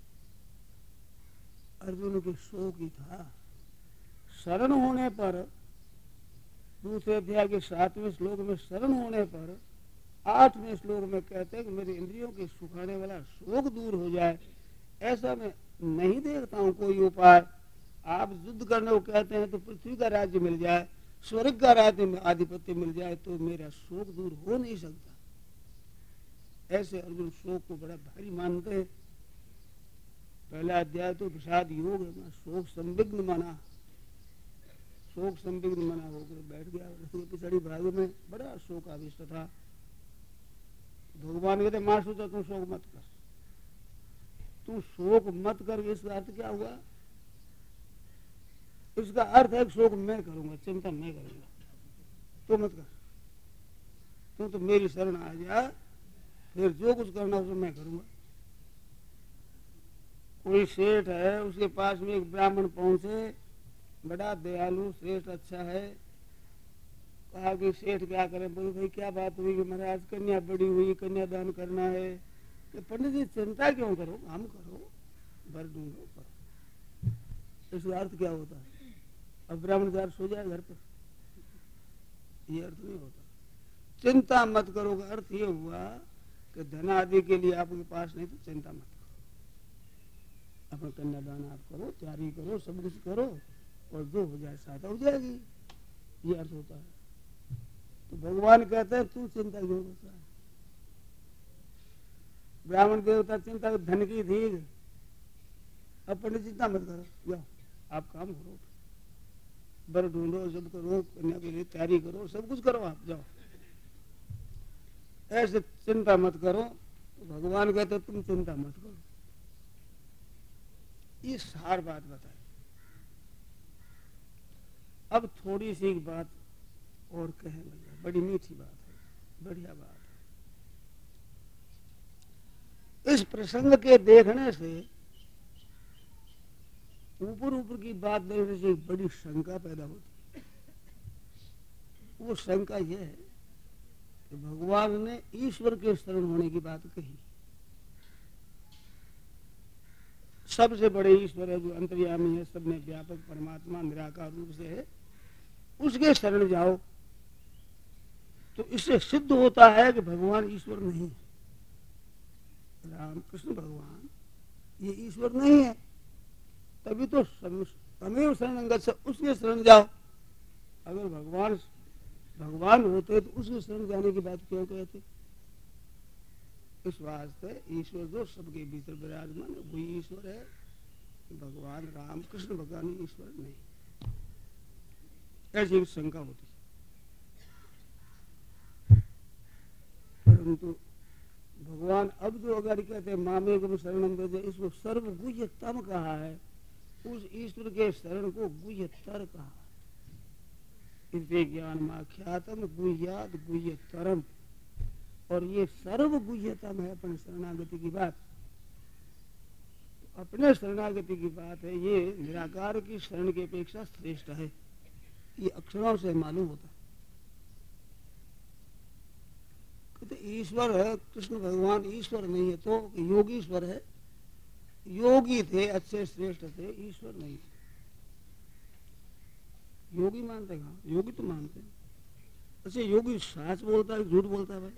अर्जुन के शोक ही था। शरण होने पर, दूसरे अध्याय के सातवें श्लोक में शरण होने पर, आठवें श्लोक में कहते हैं कि मेरे इंद्रियों के सुखाने वाला शोक दूर हो जाए, ऐसा मैं नहीं देखता हूं कोई उपाय। आप युद्ध करने को कहते हैं तो पृथ्वी का राज्य मिल जाए, स्वर्ग का राज्य में आधिपत्य मिल जाए, तो मेरा शोक दूर हो नहीं सकता। ऐसे अर्जुन शोक को बड़ा भारी मानते हैं। पहला अध्याय तो विषाद योग है, शोक संविघ्न माना, शोक संविघ्न मना होकर बैठ गया। पिछड़ी भाग में बड़ा शोक आविष्ट था। भगवान कहते मां सोचा तू शोक मत कर, तू शोक मत कर। इसका अर्थ क्या हुआ? इसका अर्थ है शोक मैं करूंगा, चिंता मैं करूंगा, तो मत कर। तू तो मेरी शरण आ जा, फिर जो कुछ करना उसे मैं करूंगा। कोई सेठ है, उसके पास में एक ब्राह्मण पहुंचे, बड़ा दयालु श्रेष्ठ अच्छा है। कहा कि सेठ क्या करें? बोले भाई क्या बात हुई? कि महाराज कन्या बड़ी हुई, कन्यादान करना है। कि पंडित जी चिंता क्यों करो, हम करो, वर ढूंढो, करो। इसका अर्थ क्या होता है? अब ब्राह्मण द्वार सो जाए घर पर, ये अर्थ नहीं होता। चिंता मत करो का अर्थ ये हुआ कि धन आदि के लिए आपके पास नहीं तो चिंता मत करो, अपना कन्यादान आप करो, तैयारी करो, सब कुछ करो, और जो हो जाए सहायता हो जाएगी, ये अर्थ होता है। तो भगवान कहते हैं तू चिंता क्यों करता है? ब्राह्मण देवता चिंता धन की थी, अब पंडित चिंता मत करो, जाओ आप काम करो, बर ढूंढो, सब करो, कन्या के लिए तैयारी करो, सब कुछ करो, आप जाओ, ऐसे चिंता मत करो। तो भगवान कहते तुम चिंता मत करो। ये सार बात बताई। अब थोड़ी सी बात और कहें भैया, बड़ी मीठी बात है, बढ़िया बात है। इस प्रसंग के देखने से, ऊपर ऊपर की बात देखने से एक बड़ी शंका पैदा होती है। वो शंका यह है कि भगवान ने ईश्वर के शरण होने की बात कही, सबसे बड़े ईश्वर है जो अंतर्यामी है, सब में व्यापक परमात्मा निराकार रूप से है, उसके शरण जाओ। तो इससे सिद्ध होता है कि भगवान ईश्वर नहीं है, राम कृष्ण भगवान ये ईश्वर नहीं है। तभी तो तमेव शरणं गच्छ, उसके शरण जाओ। अगर भगवान भगवान होते तो उसके शरण जाने की बात क्यों कहते? इस वास्ते ईश्वर जो सबके भीतर विराजमान है वही ईश्वर है, भगवान राम कृष्ण भगवान ईश्वर नहीं, ऐसी शंका होती। परंतु भगवान अब जो अगर कहते हैं मामेकम शरणं व्रज, इसको सर्वगुह्यतम कहा है, उस ईश्वर के शरण को गुह्यतर कहा। इसे ज्ञान माख्यातम गुह्यात गुह्यतरम, और ये सर्वगुह्यतम है अपने शरणागति की बात। अपने शरणागति की बात है, ये निराकार की शरण की अपेक्षा श्रेष्ठ है, ये अक्षरों से मालूम होता है। तो ईश्वर है, कृष्ण भगवान ईश्वर नहीं है तो योगीश्वर है। योगी थे, अच्छे श्रेष्ठ थे, ईश्वर नहीं। योगी मानते कहाँ? योगी तो मानते हैं। अच्छा, योगी सच बोलता है झूठ बोलता है? भाई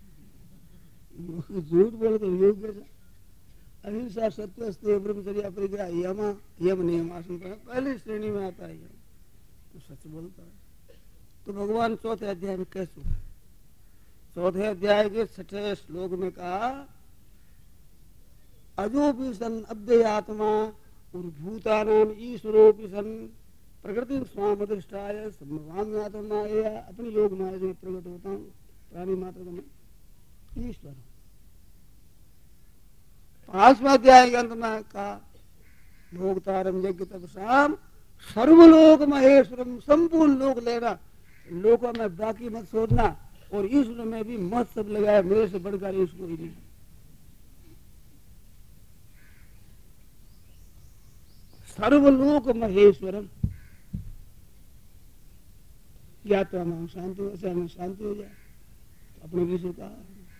योगी झूठ बोलते योग कैसा? अहिंसा सत्य ब्रह्मचर्य परिग्रह यम यम नियम आसन पर पहली श्रेणी में आता है, तो सच बोलता है। तो भगवान चौथे अध्याय में कैसे? चौथे अध्याय के छठे श्लोक में कहा अजोपि सन अव्ययात्मा भूतानाम ईश्वरोपि सन प्रकृति स्वामधिष्ठाय सम्मात्मा, अपनी योग माया में प्रकट होता हूँ, प्राणी मात्र को मैं ईश्वर हूँ। पांचवा अध्याय के अंत में कहा भोक्तारम यज्ञ तपसाम सर्वलोक महेश्वरम, संपूर्ण लोक लेना, लोकों में बाकी मत छोड़ना, और ईश्वर में भी मत सब लगाया, मेरे से बढ़कर ईश्वर ही नहीं। सर्वलोक महेश्वरम, या तो हम शांति हो जाए, हमें शांति हो जाए, अपने ईश्वर कहा।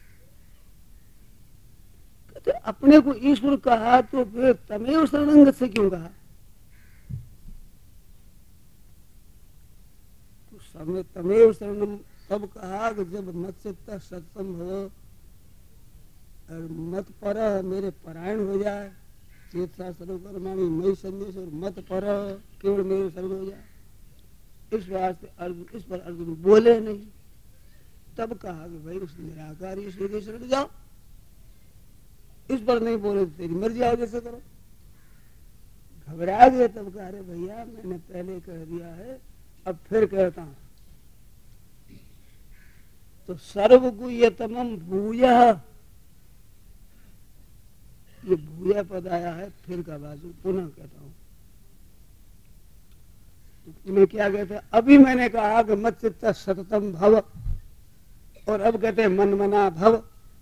कहते अपने को ईश्वर कहा तो फिर तमेव शरणं गच्छ से क्यों कहा? तो समय तमेव शरणं तब कहा कि जब मत्स्यता सत्सम हो और मत पर मेरे परायण हो जाए, चेत सा सर्वकर्माणि मयि संन्यास, और मत पर केवल मेरे सर्व हो जाए। इस वास्ते अर्जुन, इस पर अर्जुन बोले नहीं। तब कहा कि भाई उस निराकार ईश्वर के शरण जाओ। इस पर नहीं बोले तो तेरी मर्जी आओ, जैसे करो। घबरा गए, तब कह रहे भैया मैंने पहले कह दिया है, अब फिर कहता हूं। तो सर्वगुह्यतमं भूयः, ये भूया पद आया है फिर का बाजू, पुनः कहता हूं। तो तुम्हें क्या कहते हैं? अभी मैंने कहा कि मत चित्त सततम भव, और अब कहते हैं मन मना भव।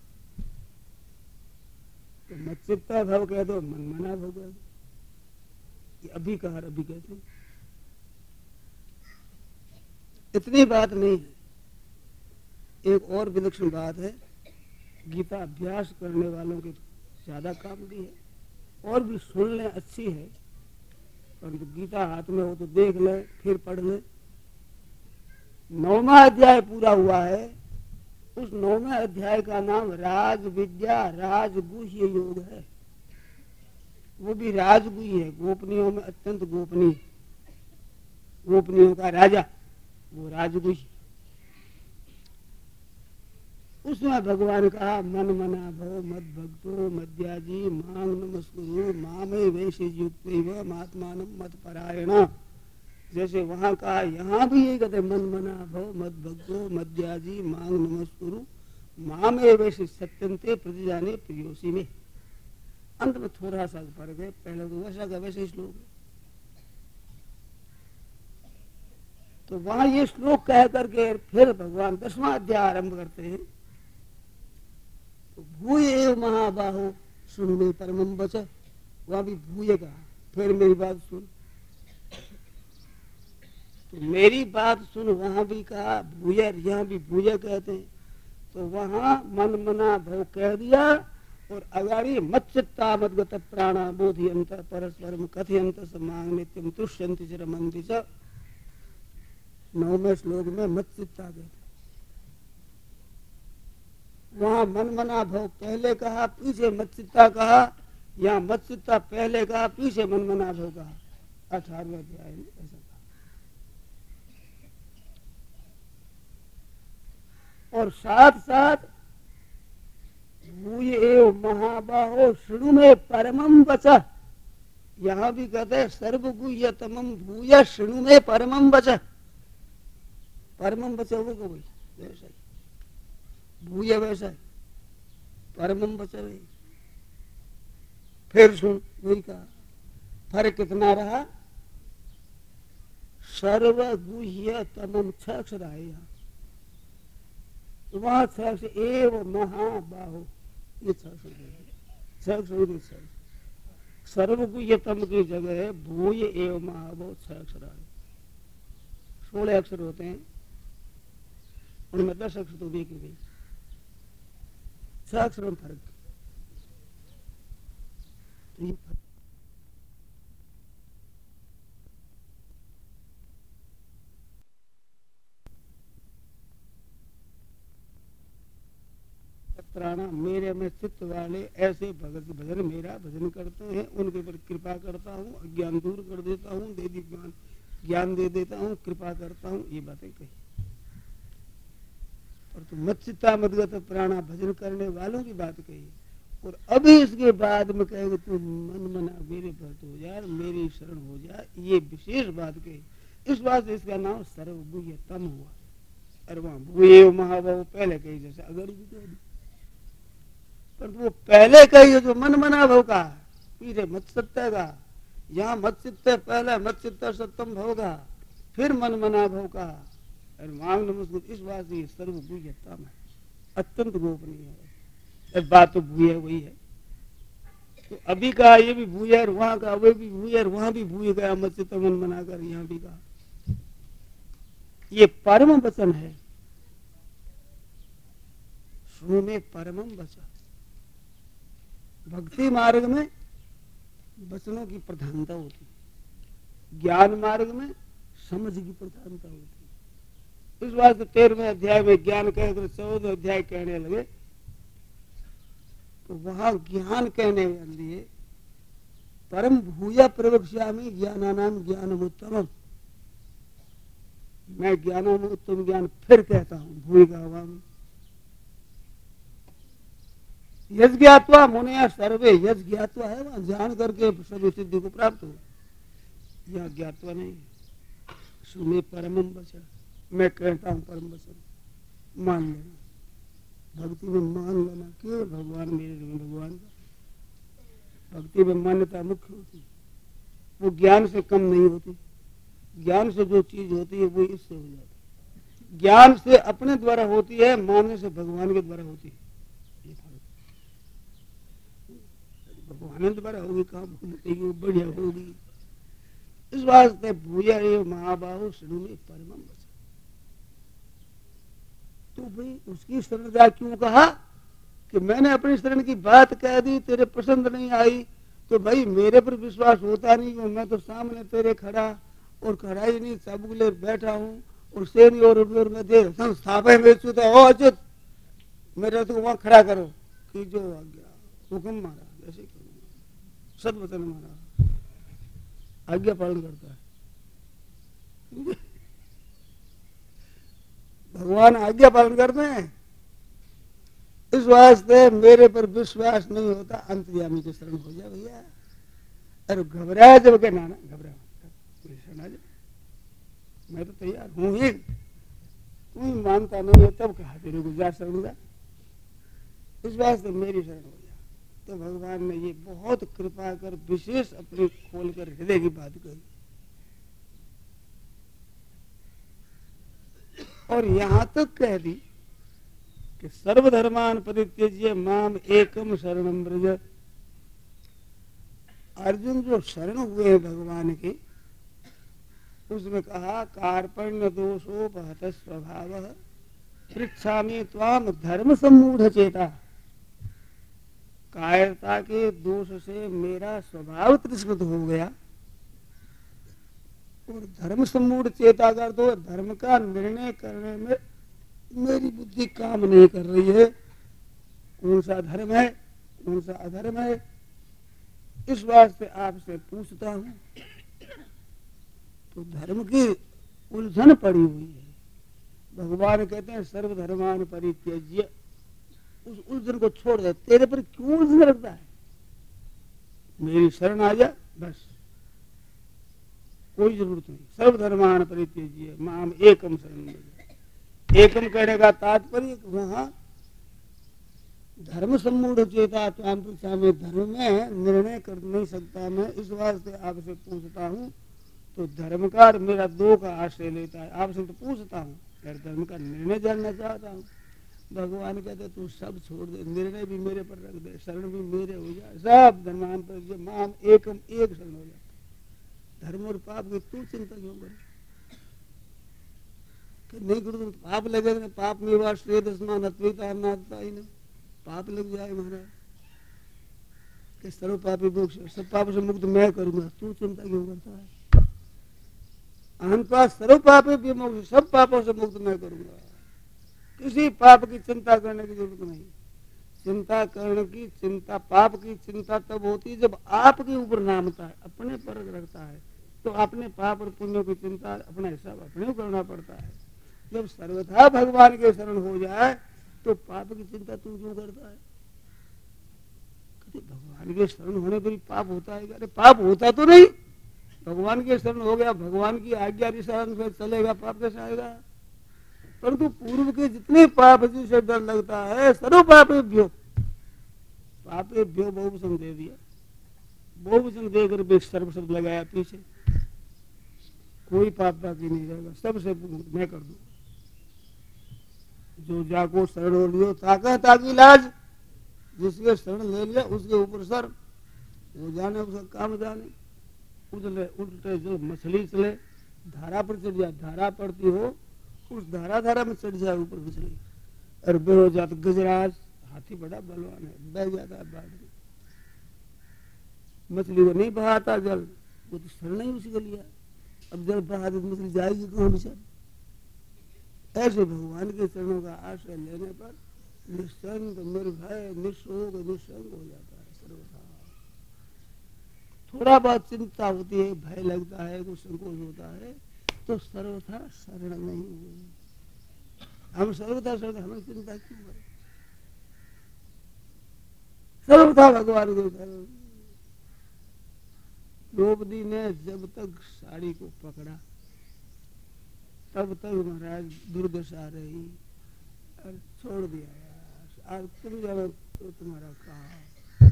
तो मत चित्त भव कह दो, मन मना भव कह दो, ये अभी कहा, अभी कहते हैं। इतनी बात नहीं है। एक और विलक्षण बात है, गीता अभ्यास करने वालों के ज्यादा काम की है, और भी सुन ले अच्छी है, परंतु गीता हाथ में हो तो देख ले, फिर पढ़ ले। नौवां अध्याय पूरा हुआ है, उस नौवें अध्याय का नाम राज विद्या राजगुह्य योग है। वो भी राजगुह्य है, गोपनीयों में अत्यंत गोपनीय, गोपनीयों का राजा, वो राजगुह्य। उसमें भगवान कहा मन मना भव मद भक्तो मद्याजी मांग नमस्कुरु मामे वैसे युक्त महात्मानम मत परायण। जैसे वहां कहा, यहाँ भी यही कहते मन मना भव मद भक्तो मद्याजी मांग नमस्कुरु मामे वैसे सत्यंते प्रतिजाने प्रियोसी में। अंत में थोड़ा सा फर्क है, पहले तो वैसा का वैसे श्लोक है। तो वहां ये श्लोक कह करके फिर भगवान दसवां अध्याय आरंभ करते हैं। भूय एव महाबाहो सुन में परमम वच, वहां भी भूय कहा, फिर मेरी बात सुन। तो मेरी बात सुन वहां भी कहा, भूय, यहाँ भी भूय कहते हैं। तो वहां मन मना भव कह दिया, और अगाड़ी मच्चित्ता मद्गत प्राणा बोधयंत परस्परम कथयंत समांग नित्यम तुष्यंति च रमन्ति च। नौवें श्लोक में मच्चित्ता कहते, वहां मन मना भव पहले कहा, पीछे मच्चित्ता कहा। यहाँ मच्चित्ता पहले कहा, पीछे मन मना भव कहा। अठारहवें अध्याय में ऐसा कहा। और साथ साथ भूय एव महाबाहो शृणु में परमम वचः, यहाँ भी कहते हैं सर्वगुह्यतमम भूय शृणु में परमम वचः। परमम वचः वो को वैसा ही, भूय वैसा है, परमम वचः वही। फिर सुन, वही कहा, फर्क कितना रहा? सर्वगुह्यतमम छह अक्षर आए यहाँ, वहां छह अक्षर एव महाबाहो, ये छह अक्षर छह अक्षर सर्वगुह्यतम की जगह है भूय एव महाबाहो, छह अक्षर आए। सोलह अक्षर होते हैं, उनमें दस अक्षर तो देख गई, छह अक्षर में फर्क। प्राणा मेरे में चित्त वाले ऐसे भगत भजन मेरा भजन करते हैं, उनके ऊपर कृपा करता हूँ, अज्ञान दूर कर देता हूँ, दे दी ज्ञान ज्ञान दे देता हूँ, कृपा करता हूँ, ये बातें कही। और तो मच्चित्ता मद्गत प्राणा भजन करने वालों की बात कही। और अभी इसके बाद में कहेंगे तू मन मना मेरे भक्त हो जा, मेरी शरण हो जा, ये विशेष बात कही। इस बात से इसका नाम सर्वगुह्यतम हुआ। और वहां भूय महाभाव पहले कही जैसे अगर भी कह दी, पर वो पहले कही जो मन मना भव का, पीछे मत्सत्य का। यहाँ मत्सित्य पहले, मत्सित्य सत्यम भव का, फिर मन मना भव का। और मांग नमस्कृत, इस बात से सर्वगुह्यतम है, अत्यंत गोपनीय है। बात तो भूय वही है, तो अभी कहा ये भी भूय है, वहां का वे भी भूय है, वहां भी भूय गया मत्सित मन मनाकर, यहाँ भी कहा। ये परम वचन है, सुनो में परमम वचन। भक्ति मार्ग में वचनों की प्रधानता होती है, ज्ञान मार्ग में समझ की प्रधानता होती है। इस बात से तेरहवें अध्याय में ज्ञान कहकर चौदह अध्याय कहने लगे, तो वहां ज्ञान कहने के लिए परम भूया प्रवक्ष्यामि ज्ञानानाम ज्ञानमुत्तमम्, मैं ज्ञानों में उत्तम ज्ञान फिर कहता हूं, भूय का हवा में। यज ज्ञात्वा मुनया सर्वे, यज ज्ञात्वा है वहां जान करके सभी सिद्धि को प्राप्त हो, यह ज्ञात्वा नहीं। सुने परमम वचन, मैं कहता हूं परम वचन, मान लेना, भक्ति में मान लेना कि भगवान मेरे भगवान का। भक्ति में मान्यता मुख्य होती है, वो ज्ञान से कम नहीं होती। ज्ञान से जो चीज होती है वो इससे हो जाती है। ज्ञान से अपने द्वारा होती है, मानने से भगवान के द्वारा होती है। भगवान द्वारा होगी कहाँ भूल बढ़िया होगी। इस वास्ते भूया महाबाहु शृणु में परमम वचन। तो भाई उसकी शरणदा क्यों कहा कि मैंने अपनी शरण की बात कह दी, तेरे पसंद नहीं आई, तो भाई मेरे पर विश्वास होता नहीं। मैं तो सामने तेरे खड़ा और खड़ा ही नहीं, सबूले बैठा हूँ और सेनी और उड़ में दे संस्थापन में चुता हो अच्युत मेरा तो वहां खड़ा करो कि जो आज्ञा हुक्म मारा ऐसे करूंगा, सदवचन मारा, आज्ञा पालन करता है भगवान, आज्ञा पालन करते हैं। इस वास्ते मेरे पर विश्वास नहीं होता, अंतर्यामी के शरण हो जा भैया। अरे घबराया जब के नाना घबरा मैं तो तैयार हूं ही, तू ही मानता नहीं है तब कहा तेरे को जा शरण जा, इस वास्ते मेरी शरण हो जा। तो भगवान ने ये बहुत कृपा कर विशेष अपने खोल कर हृदय की बात कही। और यहां तक कह दी कि सर्वधर्मान परित्यज्य माम एकम शरणम व्रज। अर्जुन जो शरण हुए हैं भगवान के, उसमें कहा कार्पण्य दोषोपहत स्वभाव पृच्छामि त्वाम धर्म सम्मूढ़ चेता। कायरता के दोष से मेरा स्वभाव तिरस्कृत हो गया और धर्म सम्मूढ़ चेता कर दो, धर्म का निर्णय करने में मेरी बुद्धि काम नहीं कर रही है। कौन सा धर्म है, कौन सा अधर्म है, इस वास्ते आपसे पूछता हूं। तो धर्म की उलझन पड़ी हुई है। भगवान कहते हैं सर्वधर्मान परित्यज्य, उस उलझन को छोड़ दे। तेरे पर क्यों उलझन रखता है? मेरी शरण आ जा, बस, कोई जरूरत नहीं। सर्वधर्मान परित्यज्य माम एकम शरण। एकम कहने का तात्पर्य वहां धर्म सम्मूढ़ चेता त्वाम पृच्छा में, धर्म में निर्णय कर नहीं सकता मैं, इस वास्ते आपसे पूछता हूँ। तो धर्मकार मेरा दो का आश्रय लेता है, आपसे तो पूछता हूँ, यार धर्म का निर्णय जानना चाहता हूँ। भगवान कहते तू सब छोड़ दे, निर्णय भी मेरे पर रख दे, शरण भी मेरे हो जाए, सब धर्मान पर माम एकम एक शरण हो जाए। धर्म और पाप की तू चिंता क्यों करे? कि नहीं करो तो पाप लगेगा, पाप में वार श्रेयस्मान अद्वैता नाथता ही नहीं, पाप लग जाए महाराज। कि सर्व पापी मोक्ष, सब पाप से मुक्त मैं करूंगा, तू चिंता क्यों करता है? अहंता सर्व पापे विमोक्ष, सब पापों से मुक्त मैं करूंगा, किसी पाप की चिंता करने की जरूरत नहीं। चिंता करने की चिंता, पाप की चिंता तब होती है जब आपके ऊपर नामता है, अपने पर रखता है, तो अपने पाप और पुण्यों की चिंता अपना हिसाब अपने करना पड़ता है। जब सर्वथा भगवान के शरण हो जाए तो पाप की चिंता तू क्यों करता है? कहते भगवान के शरण होने पर पाप होता है? अरे पाप होता तो नहीं, भगवान के शरण हो गया, भगवान की आज्ञा अनुसार चलेगा, पाप कैसे आएगा? परंतु पूर्व के जितने पाप जिसे डर लगता है, सर्व पापेभ्यो, पापेभ्यो बहुवचन दे दिया, बहुवचन देकर भी सर्व शब्द लगाया पीछे, कोई पाप बाकी नहीं रहेगा, सबसे मैं कर दूं। जो जाको शरण हो लियो ताका ताकी लाज, जिसके शरण ले लिया उसके ऊपर सर, वो जाने उसका काम जाने। उजले उल्टे जो मछली चले, धारा पर चढ़ जाए, धारा पड़ती हो उस धारा धारा में चढ़ जाए ऊपर मछली, और बह हो जाता। गजराज हाथी बड़ा बलवान है, बह जाता है बाढ़ में, मछली को नहीं बहाता जल, वो तो शरण ही उसी को लिया। अब जल बहा दे मछली जाएगी कहाँ बेचारी? ऐसे भगवान के चरणों का आश्रय लेने पर निश्चंद निर्भय निशोक निशंक हो जाता है सर्वथा। थोड़ा बहुत चिंता होती है, भय लगता है, कुछ संकोच होता है, तो सर्वथा शरण नहीं हुए। हम सर्वथा शरण, हमें चिंता क्यों करें? सर्वथा भगवान के शरण। द्रौपदी ने जब तक साड़ी को पकड़ा तब तक महाराज दुर्दशा रही, और छोड़ दिया यार, और तुम जानो तो तुम्हारा कहा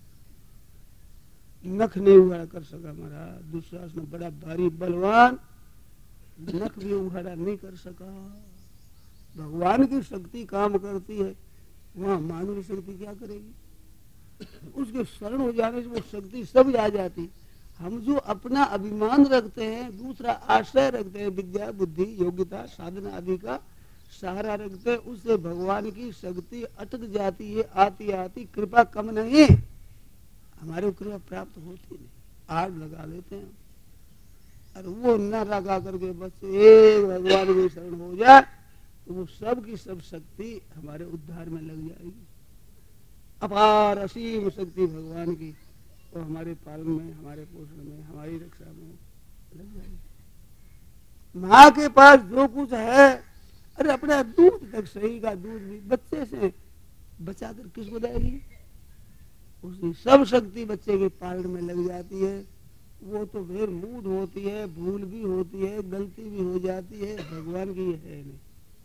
नख नहीं उघाड़ा कर सका महाराज। दुशासन बड़ा भारी बलवान, नख भी उघाड़ा नहीं कर सका। भगवान की शक्ति काम करती है, वहां मानव शक्ति क्या करेगी? उसके शरण हो जाने से वो शक्ति सब आ जाती। हम जो अपना अभिमान रखते हैं, दूसरा आश्रय रखते हैं, विद्या बुद्धि योग्यता साधना आदि का सहारा रखते हैं, उससे भगवान की शक्ति अटक जाती है। आती आती कृपा कम नहीं, हमारे कृपा प्राप्त होती नहीं, आड़ लगा लेते हैं। और वो न लगा करके बस एक भगवान की शरण हो जाए तो वो सब की सब शक्ति हमारे उद्धार में लग जाएगी। अपार असीम शक्ति भगवान की, तो हमारे पालन में, हमारे पोषण में, हमारी रक्षा में लग जाएगी। माँ के पास जो कुछ है, अरे अपना दूध तक सही का दूध भी बच्चे से बचाकर किसको देगी? उसकी सब शक्ति बच्चे के पालन में लग जाती है। वो तो फिर मूड होती है, भूल भी होती है, गलती भी हो जाती है, भगवान की है नहीं।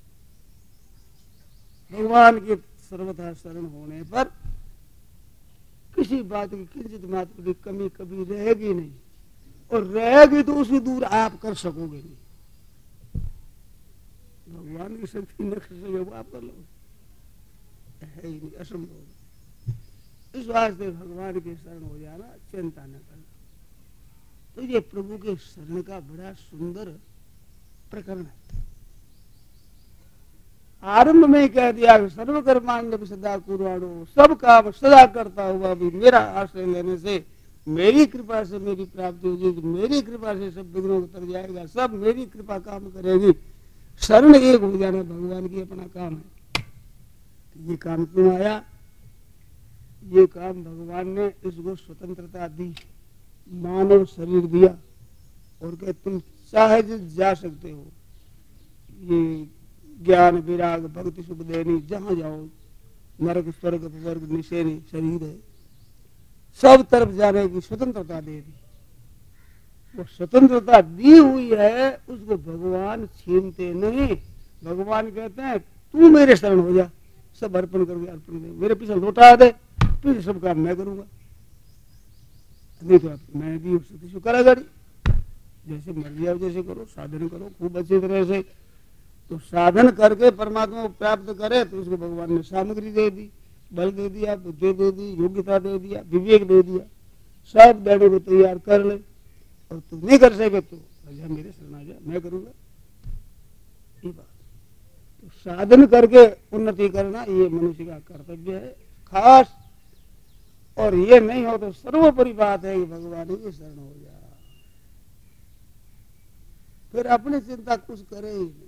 भगवान के सर्वथा शरण होने पर किसी बात की किंचित मात्र की कमी कभी रहेगी नहीं, और रहेगी तो उसे दूर आप कर सकोगे नहीं। भगवान की शक्ति न कर सके वो आप कर लो, है ही नहीं, असंभव। इस वास्ते भगवान के शरण हो जाना, चिंता न करना। तो ये प्रभु के शरण का बड़ा सुंदर प्रकरण है। आरंभ में ही कह दिया सर्वकर्माण्य सदा कुर्वाणो, सब काम सदा करता हुआ भी मेरा आश्रय लेने से, मेरी कृपा से मेरी प्राप्ति होगी, मेरी कृपा से सब विघ्नों उतर जाएगा, सब मेरी कृपा काम करेगी। शरण एक हो जाना भगवान की अपना काम है। ये काम क्यों आया? ये काम भगवान ने इसको स्वतंत्रता दी, मानव शरीर दिया और कहे तुम चाहे जा सकते हो, ये ज्ञान विराग भक्ति सुख देनी, जहां जाओ नरक स्वर्ग वर्ग निशेनी शरीर है, सब तरफ जाने की स्वतंत्रता दे दी। वो स्वतंत्रता दी हुई है, उसको भगवान छीनते नहीं। भगवान कहते हैं तू मेरे शरण हो जा, सब अर्पण करके अर्पण दे, मेरे पीछे लौटा दे, फिर सब काम मैं करूंगा। नहीं तो मैं भी शक्ति करेगा, जैसे मर्जी आओ जैसे करो, साधन करो खूब अच्छी तरह से। तो साधन करके परमात्मा को प्राप्त करे तो उसको भगवान ने सामग्री दे दी, बल दे दिया, बुद्धि दे दी, योग्यता दे दिया, विवेक दे दिया, सब देने को तैयार कर ले। और तू नहीं कर सके तो मेरे शरण आ जा, मैं करूंगा। ये बात तो साधन करके उन्नति करना ये मनुष्य का कर्तव्य है खास। और ये नहीं हो तो सर्वोपरि बात है कि भगवान की शरण हो जा, फिर अपनी चिंता कुछ करे ही नहीं,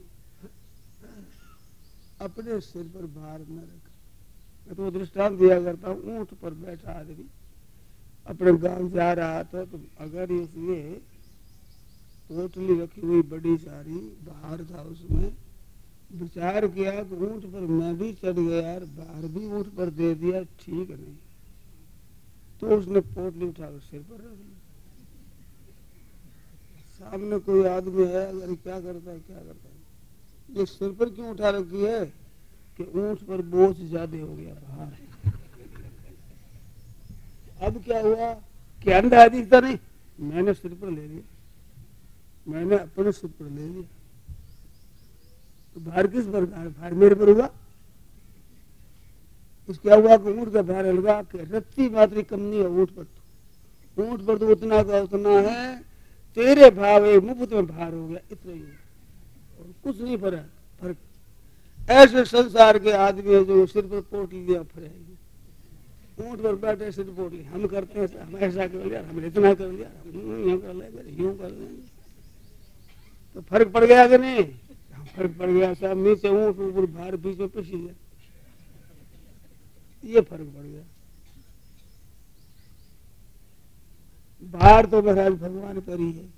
अपने सिर पर भार न रखे। मैं तो दृष्टांत दिया करता हूँ, ऊंट पर बैठा आदमी अपने गांव जा रहा था, तो अगर इसलिए पोटली रखी हुई बड़ी सारी बाहर था, उसमें विचार किया कि ऊंट पर मैं भी चढ़ गया यार, बाहर भी ऊंट पर दे दिया, ठीक नहीं। तो उसने पोटली उठाकर सिर पर रख ली। सामने कोई आदमी है, अगर क्या करता है क्या करता है, ये सिर पर क्यों उठा रखी है कि ऊंट पर बोझ ज्यादा हो गया बाहर। अब क्या हुआ कि अंधा दिखता नहीं, मैंने सिर पर ले लिया, मैंने अपने सिर पर ले लिया, तो भार किस पर? भार मेरे पर हुआ। इस क्या हुआ कि ऊंट का भार लगा कि रत्ती मात्री कम नहीं है ऊंट पर, तो ऊंट पर तो उतना का उतना है, तेरे भाव मुफ्त में भार हो गया, इतना ही और कुछ नहीं फर्क फर्क। ऐसे संसार के आदमी है जो सिर पर पोटली दिया फरेगी, ऊंट पर बैठे सिर पोटली, हम करते हैं हम ऐसा कर लिया, हमने इतना कर लिया, हम यूं कर लेंगे यूं कर लेंगे, तो फर्क पड़ गया कि नहीं? फर्क पड़ गया। सब नीचे ऊंट ऊपर भार बीच में पिसी जाए, ये फर्क पड़ गया। भार तो महाराज भगवान पर ही है।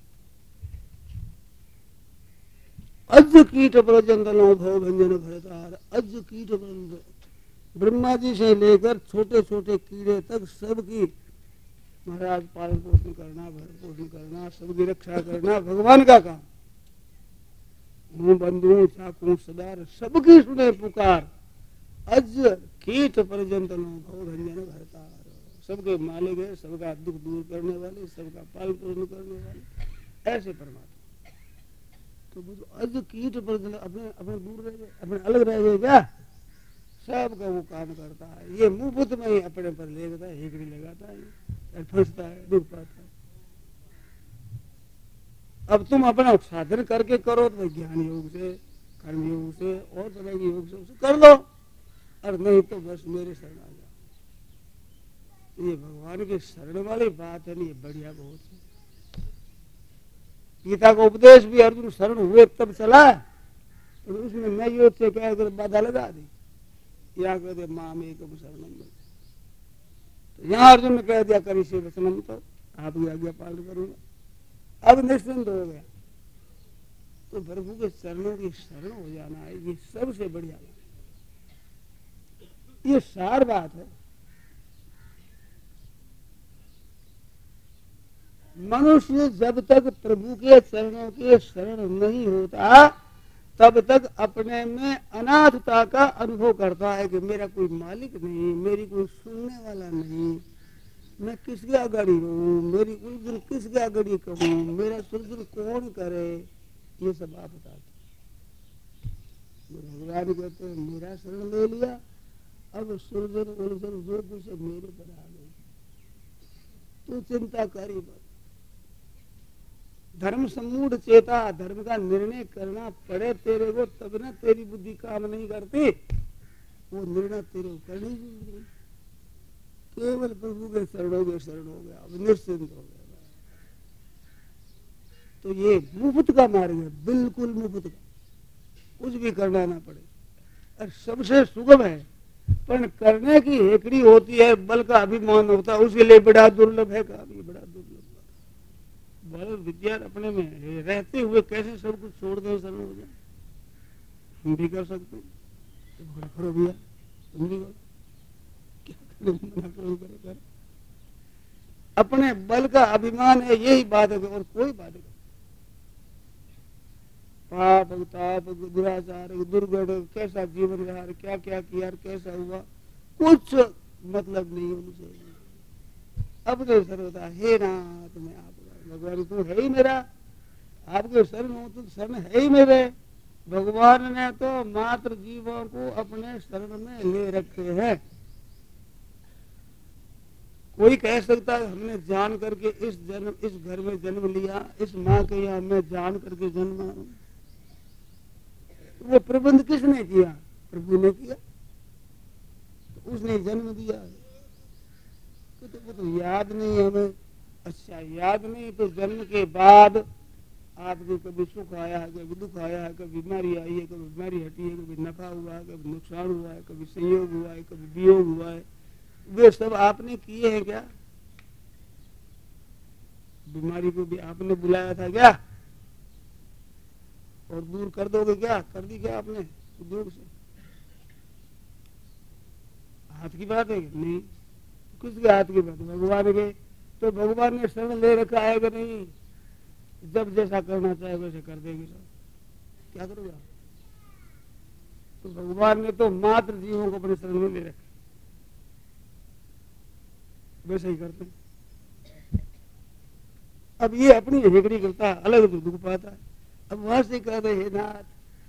अज कीट प्रजंतनो भव भंजन भरतार, अज कीट ब्रह्मा जी से लेकर छोटे छोटे कीड़े तक सबकी महाराज पालन पोषण करना, भरण पोषण करना, सबकी रक्षा करना भगवान का काम। हूँ बंधु चाकू सदार सबकी सुने पुकार, अज कीट प्रजंतनो भव भंजन भरतार, सबके मालिक है, सबका दुख दूर करने वाले, सबका पालन पोषण करने वाले, ऐसे परमात्मा। तो अज कीट पर अपने अपने दूर रह गए, अपने अलग रह गए क्या? सबका वो काम करता है, ये मुफ्त में ही अपने पर ले लेता है, हेकड़ी लगाता है, फंसता है, दुख पाता है। अब तुम अपना साधन करके करो तो ज्ञान योग से, कर्म योग से और तरह के योग से कर लो, और नहीं तो बस मेरे शरण आ जाओ। ये भगवान के शरण वाली बात है नहीं, ये बढ़िया बहुत है। गीता का उपदेश भी अर्जुन शरण हुए तब चला, तो उसमें मैं योग से क्या कर बाधा लगा दी, या कहते माम एकम शरणम। तो यहाँ अर्जुन ने कह दिया करी से वचनम, तो आपकी आज्ञा पालन करूंगा, अब निश्चिंत हो गया। तो प्रभु के चरणों की शरण हो जाना है, ये सबसे बढ़िया बात, ये सार बात है। मनुष्य जब तक प्रभु के चरणों के शरण नहीं होता तब तक अपने में अनाथता का अनुभव करता है कि मेरा कोई मालिक नहीं, मेरी कोई सुनने वाला नहीं, मैं किसके आगड़ी हूँ, मेरी उलझन किसके आगड़ी कहूँ, मेरा सुलझन कौन करे, ये सब आप बताते। भगवान कहते हैं मेरा शरण ले लिया, अब सुलझन उलझन जो कुछ मेरे पर आ गई, तू चिंता करी मत, धर्म सम्मूढ़ चेता, धर्म का निर्णय करना पड़े तेरे को तब ना तेरी बुद्धि काम नहीं करती, वो निर्णय तेरे को करनी चाहिए। केवल प्रभु के शरण हो गए, शरण हो गया, अब निश्चिंत हो गया। तो ये मुफ्त का मार्ग है, बिल्कुल मुफ्त का, कुछ भी करना ना पड़े और सबसे सुगम है। पर करने की हेकड़ी होती है, बल का अभिमान होता है, उसके लिए बड़ा दुर्लभ है। काम ये बड़ा दुर्लभ बल विद्या अपने में है, रहते हुए कैसे सब कुछ छोड़ दें, शरण हो जाए। हम भी कर सकते हैं, तो करो भैया, तुम भी करो, क्या करें, मना करो, करे कर। अपने बल का अभिमान है, यही बात है और कोई बात नहीं। पाप ताप दुराचार दुर्गुण कैसा जीवन रहा, क्या क्या किया, कैसा हुआ, कुछ मतलब नहीं उनसे। अब तो सर होता हे नाथ मैं आप भगवान तू है ही मेरा, आपके शरण हो तो शरण है ही मेरे। भगवान ने तो मात्र जीवों को अपने शरण में ले रखे हैं। कोई कह सकता है हमने जान करके इस जन्म इस घर में जन्म लिया, इस माँ के यहाँ मैं जान करके जन्मा हूं। वो प्रबंध किसने किया? प्रभु ने किया, तो उसने जन्म दिया है। तो वो तो याद नहीं है हमें। अच्छा याद नहीं तो जन्म के बाद आपको कभी सुख आया है, कभी दुख आया है, कभी बीमारी आई है, कभी बीमारी हटी है, कभी नफा हुआ है, कभी नुकसान हुआ है, कभी संयोग हुआ है, कभी वियोग हुआ है, वे सब आपने किए हैं क्या? बीमारी को भी आपने बुलाया था क्या? और दूर कर दोगे क्या? कर दी क्या आपने उद्योग से? हाथ की बात है नहीं, किसके हाथ की बात? भगवान के। तो भगवान ने शरण ले रखा है कि नहीं? जब जैसा करना चाहे वैसे कर देंगे सब। क्या करोगे आप? तो भगवान ने तो मात्र जीवों को अपने शरण में ले रखा, वैसे ही करते हैं। अब ये अपनी हेकड़ी करता है, अलग तो दुख पाता है। अब वहां से कहते हे नाथ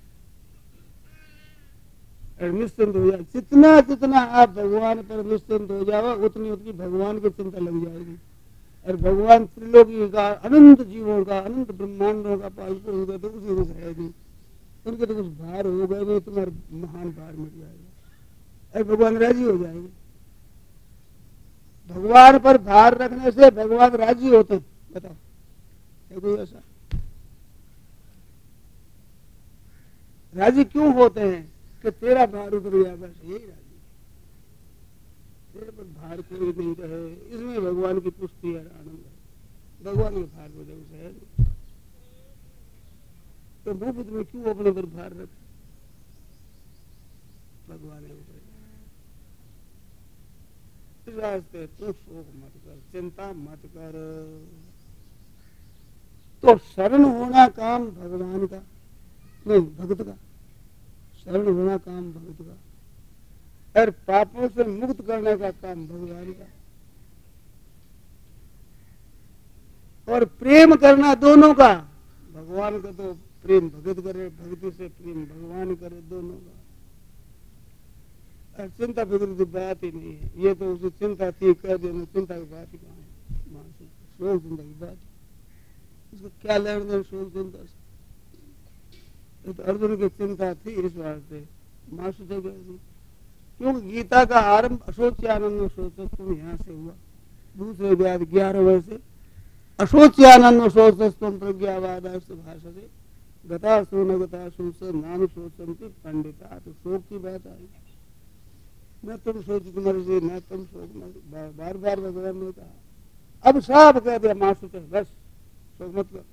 निश्चिंत हो जाए। जितना जितना आप भगवान पर निश्चिंत हो जाओ उतनी उतनी भगवान की चिंता लग जाएगी। और भगवान त्रिलोकी का अनंत जीवों का अनंत ब्रह्मांडों का पालतू होगा तो उसी कुछ है नहीं, उनके तो कुछ भार हो गए नहीं, तुम्हारा महान भार मिट जाएगा और भगवान राजी हो जाएंगे। भगवान पर भार रखने से भगवान राजी होते हैं। बताओ है कोई ऐसा? राजी क्यों होते हैं? कि तेरा भार उतर गया, बस यही राजी। तेरे पर भार कोई नहीं रहे, इसमें भगवान की पुष्टि है, आनंद है। भगवान के भार हो जाए उसे है नहीं। तो मुफ्त में क्यों अपने पर भार रखे? भगवान है ऊपर। इस रास्ते तू शोक मत कर, चिंता मत कर। तो शरण होना काम भगवान का नहीं, भक्त का। शरण होना काम भक्त का और पापों से मुक्त करने का काम भगवान का। और प्रेम करना दोनों का। भगवान का तो प्रेम भगत करे, भक्ति से प्रेम भगवान करे, दोनों का। और चिंता फिक्र की बात ही नहीं है। ये तो उसे चिंता थी कह देना, चिंता की बात ही कहाँ है? शोक चिंता की बात, उसको क्या लेना देना शोक चिंता से? तो अर्जुन की चिंता थी इस वास्ते मासु थे गए। क्योंकि गीता का आरंभ अशोच्यानंद शोचस्तुम यहाँ से हुआ। दूसरे व्याध ग्यारह वर्ष अशोच्यानंद शोचस्तुम प्रज्ञावादास्त भाषते गता सो न गता शोच नाम शोचंती पंडिता। तो शोक की बात आई, न तुम सोच तुम्हारे से, न तुम शोक, बार बार भगवान ने कहा। अब सब कह दिया मासु थे, बस शोक मत कर।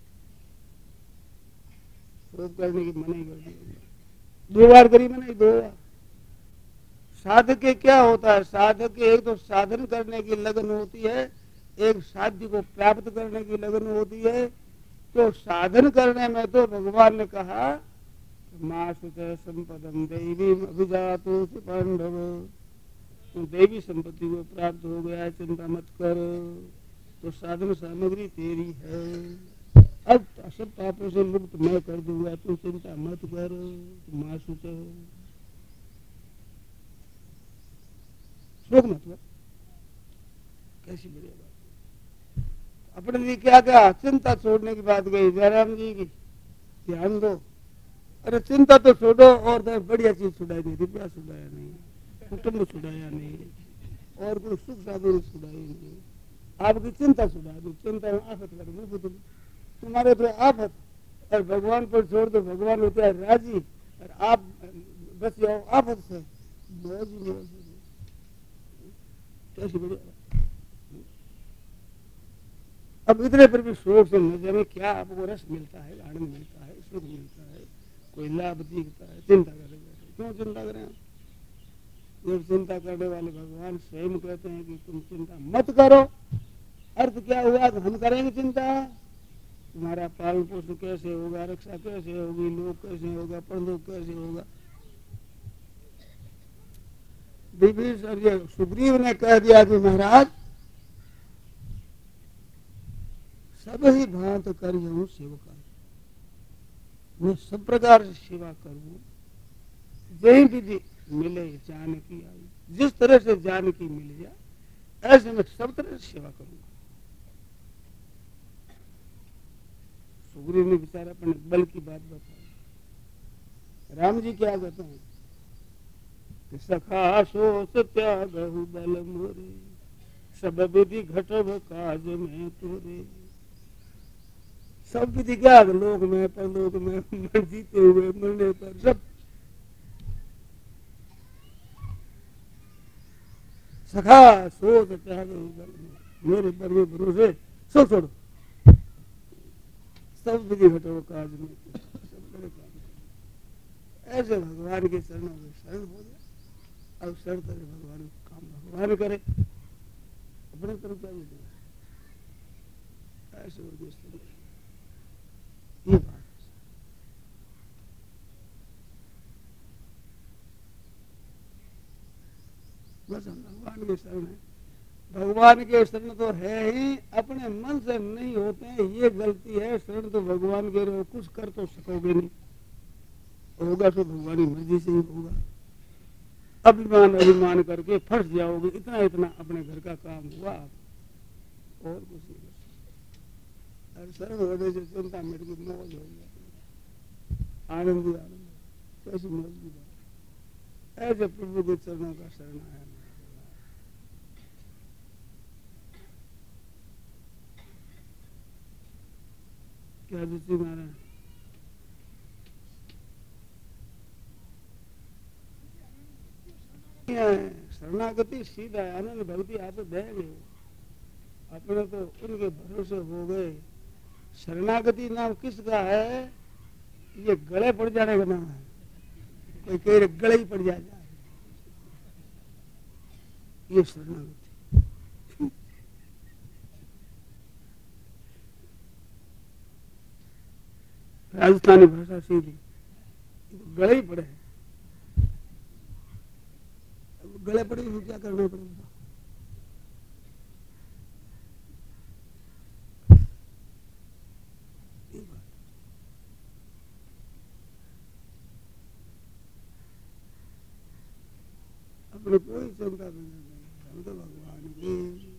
शोक करने की मनाही कर दी, दो बार करी मैंने, दो बार। साधक के क्या होता है? साधक के एक तो साधन करने की लगन होती है, एक साध्य को प्राप्त करने की लगन होती है। तो साधन करने में तो भगवान ने कहा मासुच संपदम देवी अभिजातो पांडव, तो देवी संपत्ति को प्राप्त हो गया, चिंता मत कर। तो साधन सामग्री तेरी है। अब सब पापों से मुक्त मैं कर दूंगा, तू चिंता मत कर। मासुच शोक मतलब कैसी बढ़िया बात। अपने लिए क्या क्या चिंता छोड़ने की बात गई जयराम जी की, ध्यान दो। अरे चिंता तो छोड़ो और तो बढ़िया चीज छुड़ाई नहीं, रुपया छुड़ाया नहीं, कुटुंब छुड़ाया नहीं, और कोई सुख साधन छुड़ाई नहीं, आपकी चिंता छुड़ा दी। चिंता में आफत लग गई तुम्हारे तो आफत, और भगवान पर छोड़ दो, भगवान होता है राजी, और आप बस जाओ आफत से, मौज ही मौज। कैसी बढ़िया। अब इतने पर भी शोक से न जाने क्या आपको रस मिलता है, आनंद मिलता है, सुख मिलता है, कोई लाभ दिखता है, चिंता कर रहे हैं। क्यों चिंता करें? जब चिंता करने वाले भगवान स्वयं कहते हैं कि तुम चिंता मत करो। अर्थ क्या हुआ कि हम करेंगे चिंता, तुम्हारा पालन पोषण कैसे होगा, रक्षा कैसे होगी, लोग कैसे होगा, परलोक कैसे होगा। विभीषण सुग्रीव ने कह दिया कि महाराज सब ही भांत करूं सेवका, मैं सब प्रकार से सेवा करूं, जही विधि मिले जानकी आई, जिस तरह से जानकी मिल जाए ऐसे मैं सब तरह से सेवा करूंगा। सुग्रीव ने बेचारा अपने बल की बात बताई। राम जी क्या कहते हैं कि सखा सोच त्यागहु बल मोरे, सब विधि घटब काज में तोरे। सब विधि क्या, लोक में परलोक में मर जीते हुए मरने पर सब सखा सोच त्यागहु बल मोरे, मेरे पर में भरोसे सब छोड़ो, सब विधि घटो काज में, सब बड़े काम। ऐसे भगवान के चरणों में शरण हो जाए, अब शरण करे भगवान काम भगवान करे, अपने तरफ क्या नहीं, ऐसे उद्देश्य ये बात है। बस हम भगवान के शरण है, भगवान के शरण तो है ही, अपने मन से नहीं होते हैं, ये गलती है। शरण तो भगवान के रहो, कुछ कर तो सकोगे नहीं, होगा तो भगवान की मर्जी से ही होगा। अभिमान अभिमान करके फंस जाओगे, इतना इतना अपने घर का काम हुआ और कुछ नहीं कर सकते। शरण होने से चिंता मेरे को मौज हो गया, आनंद ही आनंद, कैसी मौज की बात। ऐसे प्रभु के चरणों का शरण आया। क्या रुचि महाराज? शरणागति सीधा आनंद भक्ति आप देंगे, अपने तो उनके भरोसे हो गए। शरणागति नाम किसका है? ये गले पड़ जाने का नाम है, कोई कह रहे गले ही पड़ जाए, ये शरणागति। राजस्थानी भाषा सीधी, गले ही पड़े, गले पड़े तो क्या करना पड़ेगा? अपने कोई चिंता नहीं, हम तो भगवान की।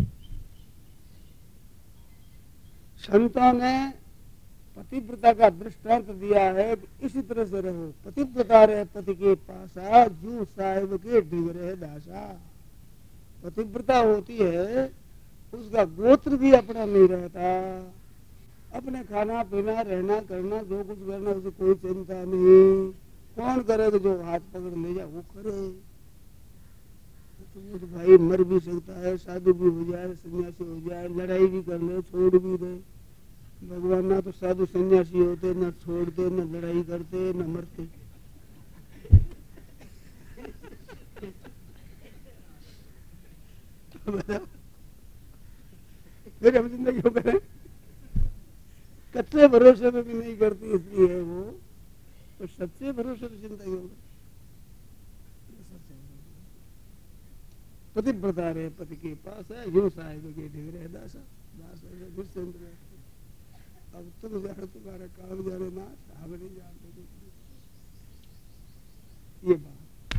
संतों ने पतिव्रता का दृष्टांत दिया है, इसी तरह से रहो। पतिव्रता रहे पति के पासा, जू साहिब के डिग रहे दासा। पतिव्रता होती है, उसका गोत्र भी अपना नहीं रहता, अपने खाना पीना रहना करना जो कुछ करना उसे कोई चिंता नहीं। कौन करेगा? जो हाथ पकड़ ले जाए वो करे। तो तो भाई मर भी सकता है, शादी भी हो जाए, सन्यासी हो जाए, लड़ाई भी कर ले, छोड़ भी दे। भगवान ना तो साधु सन्यासी होते, न छोड़ते, न लड़ाई करते, न मरते। फिर हम जिंदगी क्यों करें? कच्चे भरोसे में भी नहीं करती इसलिए है वो, तो सच्चे भरोसे में चिंता क्यों करती? पतिव्रता रहे पति के पास है, यो साहिब के ढेर है दासा। दास है अब तुम जानो तुम्हारा काम जाने ना, हम नहीं जानते। ये बात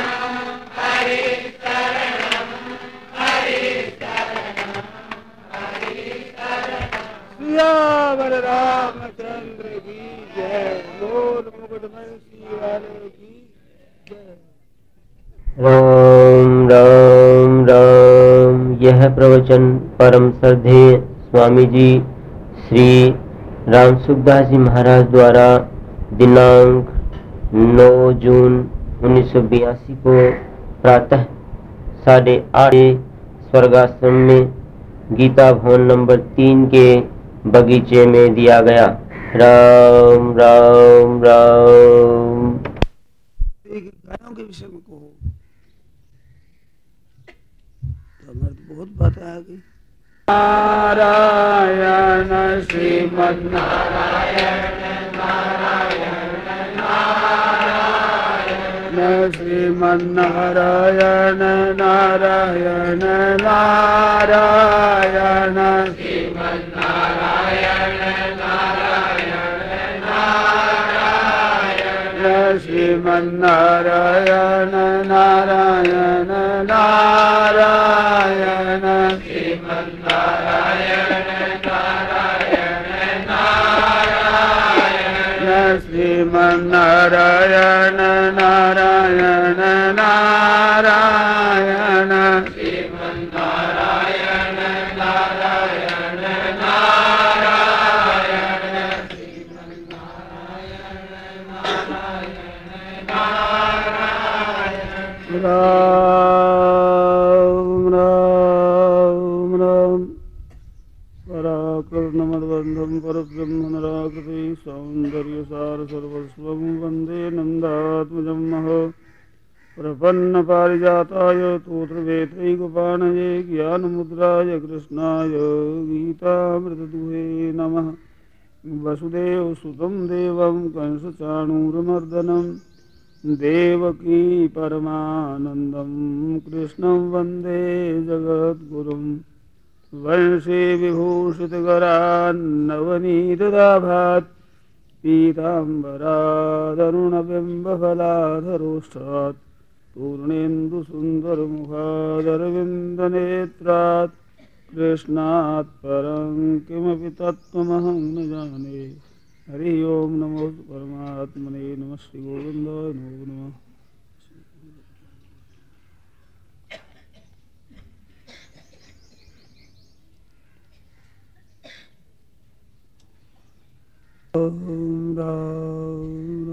रामचंद्र की जय। बोल मुकुटमणि श्री वाले की जय। राम राम राम। यह प्रवचन परम श्रद्धेय स्वामी जी श्री राम सुखदास जी महाराज द्वारा दिनांक नौ जून उन्नीस सौ बयासी को प्रातः साढ़े आठ स्वर्गाश्रम में गीता भवन नंबर तीन के बगीचे में दिया गया। राम राम राम। गायों के विषय में कहो तो हमारे तो बहुत बातें आ गई। नारायण श्रीमन नारायण नारायण नारायण श्रीमन नारायण नारायण नारायण श्रीमन नारायण नारायण नारायण श्रीमन नारायण नारायण नारायण श्रीमन नारायण नारायण नारायण श्रीमन नारायण नारायण नारायण श्रीमन नारायण नारायण नारायण श्रीमन नारायण नारायण नारायण। राम राम राम। पराकृष्णमद्बन्धं परब्रह्म नराकृति सौन्दर्यसार सर्वस्वं वन्दे नन्दात्मजं महः। प्रपन्नपारिजाताय तोत्रवेत्रैकपाणये ज्ञानमुद्राय कृष्णाय गीतामृतदुहे नमः। वसुदेवसुतं देवं कंसचाणूरमर्दनं देवकी परमानन्दं कृष्णं वन्दे जगद्गुरुं। वंशे विभूषितकरान्नवनीतदाभात् पीताम्बरादरुणबिम्बफलाधरोष्ठात् पूर्णेन्दुसुन्दरमुखादरविन्दनेत्रात् कृष्णात् परं किमपि तत्त्वमहं न जाने। हरि ओम नमो परमात्मने नमः। श्री गोविन्दाय नमो नमः। राम राम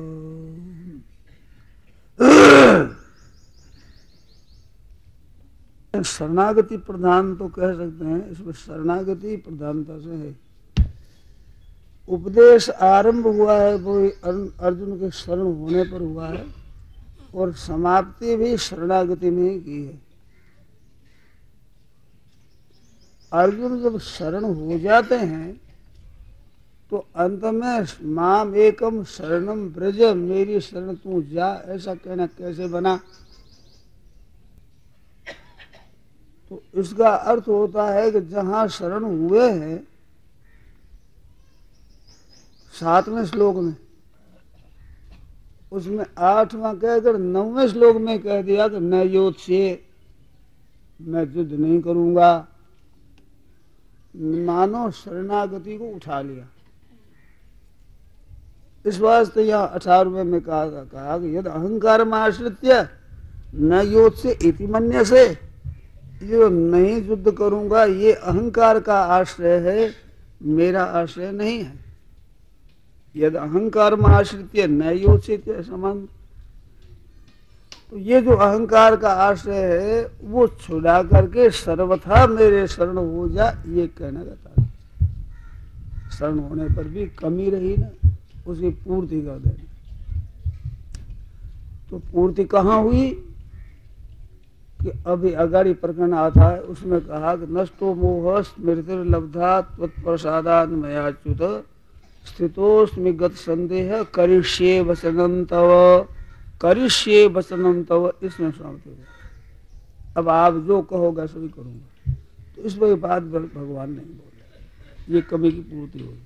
राम। शरणागति प्रधान तो कह सकते हैं, इसमें शरणागति प्रधानता से है। उपदेश आरंभ हुआ है वो अर्जुन के शरण होने पर हुआ है और समाप्ति भी शरणागति में ही की है। अर्जुन जब शरण हो जाते हैं तो अंत में माम एकम शरणम ब्रज, मेरी शरण तू जा, ऐसा कहना कैसे बना? तो इसका अर्थ होता है कि जहां शरण हुए हैं सातवें श्लोक में, उसमें आठवां कहकर नौवें श्लोक में कह दिया कि न योत्स्ये, मैं युद्ध नहीं करूंगा। मानो शरणागति को उठा लिया। इस वास्ते यहाँ अठारहवें में कहा कहा कि यदि अहंकार में आश्रित्य न योत्स्ये इति मन्यसे, ये नहीं युद्ध करूंगा ये अहंकार का आश्रय है, मेरा आश्रय नहीं है। यदि अहंकार में आश्रित्य न योत्स्ये समान, तो ये जो अहंकार का आश्रय है वो छुड़ा करके सर्वथा मेरे शरण हो जा, ये कहना का था। शरण होने पर भी कमी रही ना, उसकी पूर्ति कर देना। तो पूर्ति कहाँ हुई कि अभी अगाड़ी प्रकरण आता है, उसमें कहा कि नष्टो मोह स्मृतिर्लब्धा त्वत्प्रसादात् मयाच्युत स्थितोस्मि गत संदेह करिष्ये वचनं तव, करिष्ये वचनं तव, इसमें समाप्त हो गया। अब आप जो कहोगे सभी करूंगा। तो इस बात भगवान नहीं बोले, ये कमी की पूर्ति होगी।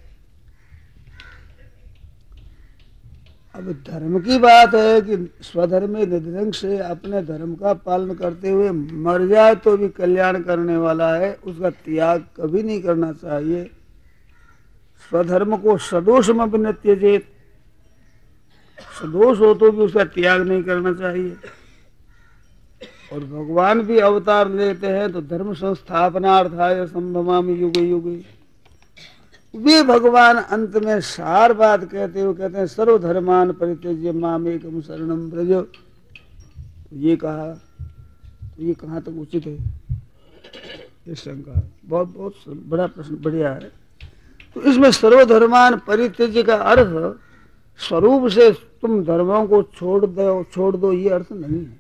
अब धर्म की बात है कि स्वधर्म निधर्म से अपने धर्म का पालन करते हुए मर जाए तो भी कल्याण करने वाला है, उसका त्याग कभी नहीं करना चाहिए। स्वधर्म को सदोष में भी न त्यजेत, सदोष हो तो भी उसका त्याग नहीं करना चाहिए। और भगवान भी अवतार लेते हैं तो धर्म संस्थापनार्थाय संभवामि युगे युगे। वे भगवान अंत में सार बात कहते हुए कहते हैं सर्वधर्मान परित्यज्य माम एकम शरणम व्रज। ये कहा तो ये कहाँ तक उचित है? ये शंका बहुत बहुत बड़ा प्रश्न, बढ़िया है। तो इसमें सर्वधर्मान परित्यज्य का अर्थ स्वरूप से तुम धर्मों को छोड़ दो छोड़ दो ये अर्थ नहीं है।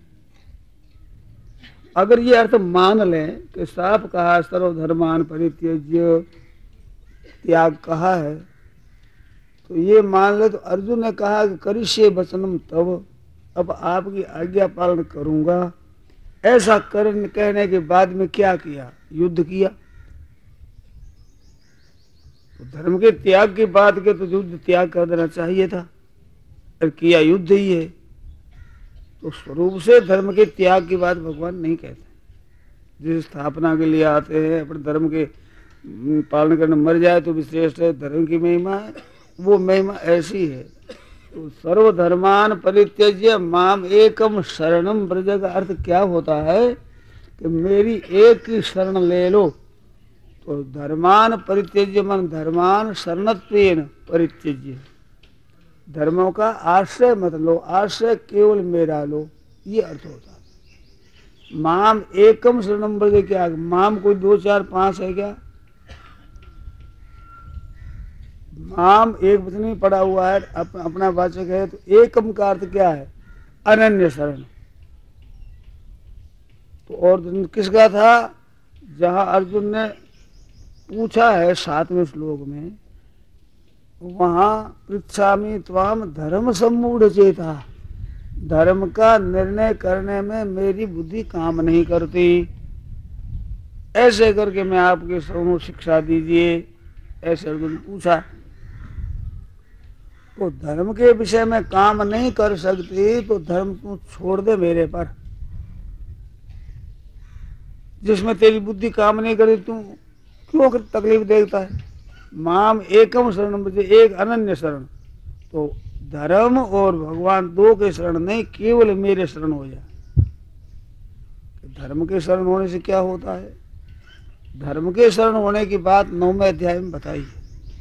अगर ये अर्थ मान लें कि साफ कहा सर्वधर्मान परित्यज्य, त्याग कहा है, तो ये मान ले तो अर्जुन ने कहा कि करिष्ये वचनम तव, अब आपकी आज्ञा पालन करूंगा। ऐसा करने कहने के बाद में क्या किया? युद्ध किया। तो धर्म के त्याग की बात के तो युद्ध त्याग कर देना चाहिए था, और किया युद्ध ही है। तो स्वरूप से धर्म के त्याग की बात भगवान नहीं कहते। जिस स्थापना के लिए आते हैं अपने धर्म के पालन करने मर जाए तो भी श्रेष्ठ है, धर्म की महिमा है, वो महिमा ऐसी है। तो सर्वधर्मान परित्यज्य माम एकम शरणम व्रज का अर्थ क्या होता है कि मेरी एक ही शरण ले लो। तो धर्मान परित्यज्य मन धर्मान शरणत्वेन परित्यज्य, धर्मों का आश्रय मत लो, आश्रय केवल मेरा लो, ये अर्थ होता है। माम एकम शरणम व्रज क्या? माम कोई दो चार पांच है क्या? माम एक वचन में पड़ा हुआ है, अप, अपना वाचक है। तो एकम का अर्थ क्या है? अनन्य शरण। तो और किसका था? जहां अर्जुन ने पूछा है सातवें श्लोक में, वहां पृच्छामि त्वाम धर्म सम्मूढ़ चेता, धर्म का निर्णय करने में मेरी बुद्धि काम नहीं करती, ऐसे करके मैं आपके समूह शिक्षा दीजिए, ऐसे अर्जुन ने पूछा। तो धर्म के विषय में काम नहीं कर सकती तो धर्म तू छोड़ दे मेरे पर। जिसमें तेरी बुद्धि काम नहीं करती तू क्यों तकलीफ देखता है? माम एकम शरण मुझे एक अनन्य शरण। तो धर्म और भगवान दो के शरण नहीं, केवल मेरे शरण हो जाए। धर्म के शरण होने से क्या होता है? धर्म के शरण होने की बात नौवें अध्याय में बताई है।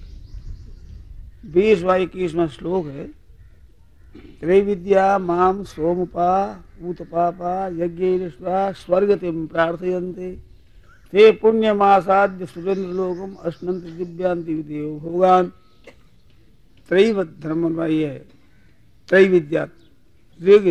बीसवा इक्कीसवां श्लोक है। त्रैविद्या माम सोमपा उत्पापा यज्ञैर्ष्वा स्वर्गतिम प्रार्थयन्ते ते पुण्यमासाद्य सुरेंद्र लोकम अश्नन्ति दिव्यांति विदेव भोगान। त्रैव धर्म ये है, त्रैविद्या ऋग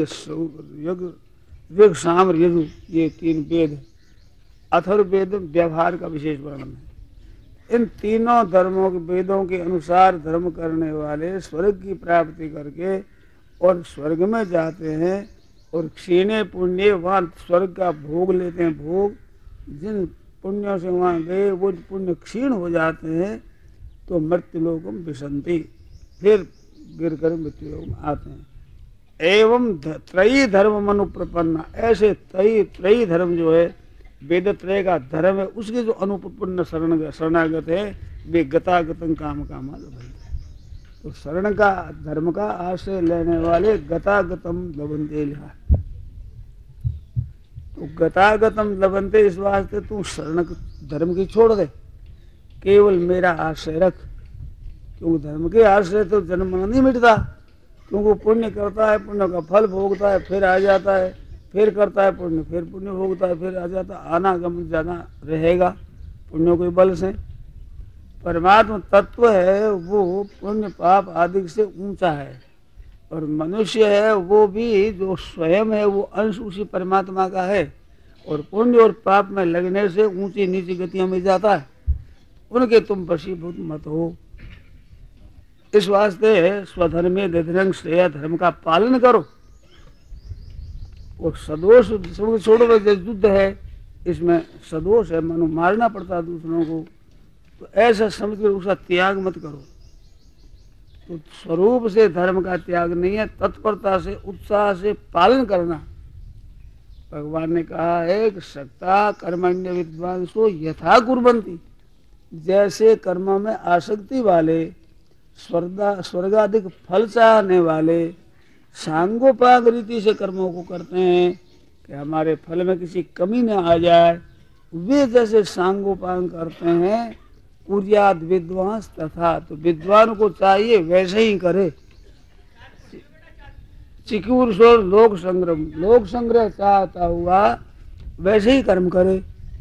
ऋग साम यजु, ये तीन वेद, अथर्ववेद व्यवहार का विशेष वर्णन है। इन तीनों धर्मों के वेदों के अनुसार धर्म करने वाले स्वर्ग की प्राप्ति करके और स्वर्ग में जाते हैं, और क्षीणे पुण्य वहाँ स्वर्ग का भोग लेते हैं। भोग जिन पुण्यों से वहाँ गए वो पुण्य क्षीण हो जाते हैं तो मृत्यु लोकम विसंति, फिर गिर कर मृत्यु लोक में आते हैं। एवं त्रयी धर्म मनु प्रपन्ना, ऐसे त्रयी त्रयी धर्म जो है वेद त्रय का धर्म है, उसके जो अनुपन्न शरण शरणागत है वे गतागतम काम कामा लभन्ते। तो शरण का धर्म का आश्रय लेने वाले गतागतम लभन्ते लिखा। तो गतागतम लभन्ते इस वास्ते तू शरण धर्म की छोड़ दे, केवल मेरा आश्रय रख। क्योंकि धर्म के आश्रय तो जन्म नहीं मिटता, क्योंकि पुण्य करता है, पुण्य का फल भोगता है, फिर आ जाता है, फिर करता है पुण्य, फिर पुण्य भोगता है, फिर आ जाता है, आना गमन जाना रहेगा पुण्यों के बल से। परमात्मा तत्व है वो पुण्य पाप आदि से ऊंचा है, और मनुष्य है वो भी जो स्वयं है वो अंश उसी परमात्मा का है, और पुण्य और पाप में लगने से ऊंची नीची गतियों में जाता है। उनके तुम वशीभूत मत हो। इस वास्ते स्वधर्मे दधिरंग श्रेय, धर्म का पालन करो। और सदोष छोड़ो, युद्ध है इसमें सदोष है, मानो मारना पड़ता है दूसरों को, तो ऐसा समझ कर उसका त्याग मत करो। तो स्वरूप से धर्म का त्याग नहीं है, तत्परता से उत्साह से पालन करना। भगवान ने कहा है कि सक्ता कर्मण्य विद्वांसो यथा कुर्वन्ति जैसे कर्म में आसक्ति वाले, स्वर्गा स्वर्गाधिक फल चाहने वाले सांगोपांग रीति से कर्मों को करते हैं कि हमारे फल में किसी कमी न आ जाए, वे जैसे सांगोपांग करते हैं, कुर्यात विद्वांस तथा, तो विद्वान को चाहिए वैसे ही करे। चिक्यूर स्वर लोक संग्रह, लोक संग्रह चाहता हुआ वैसे ही कर्म करे।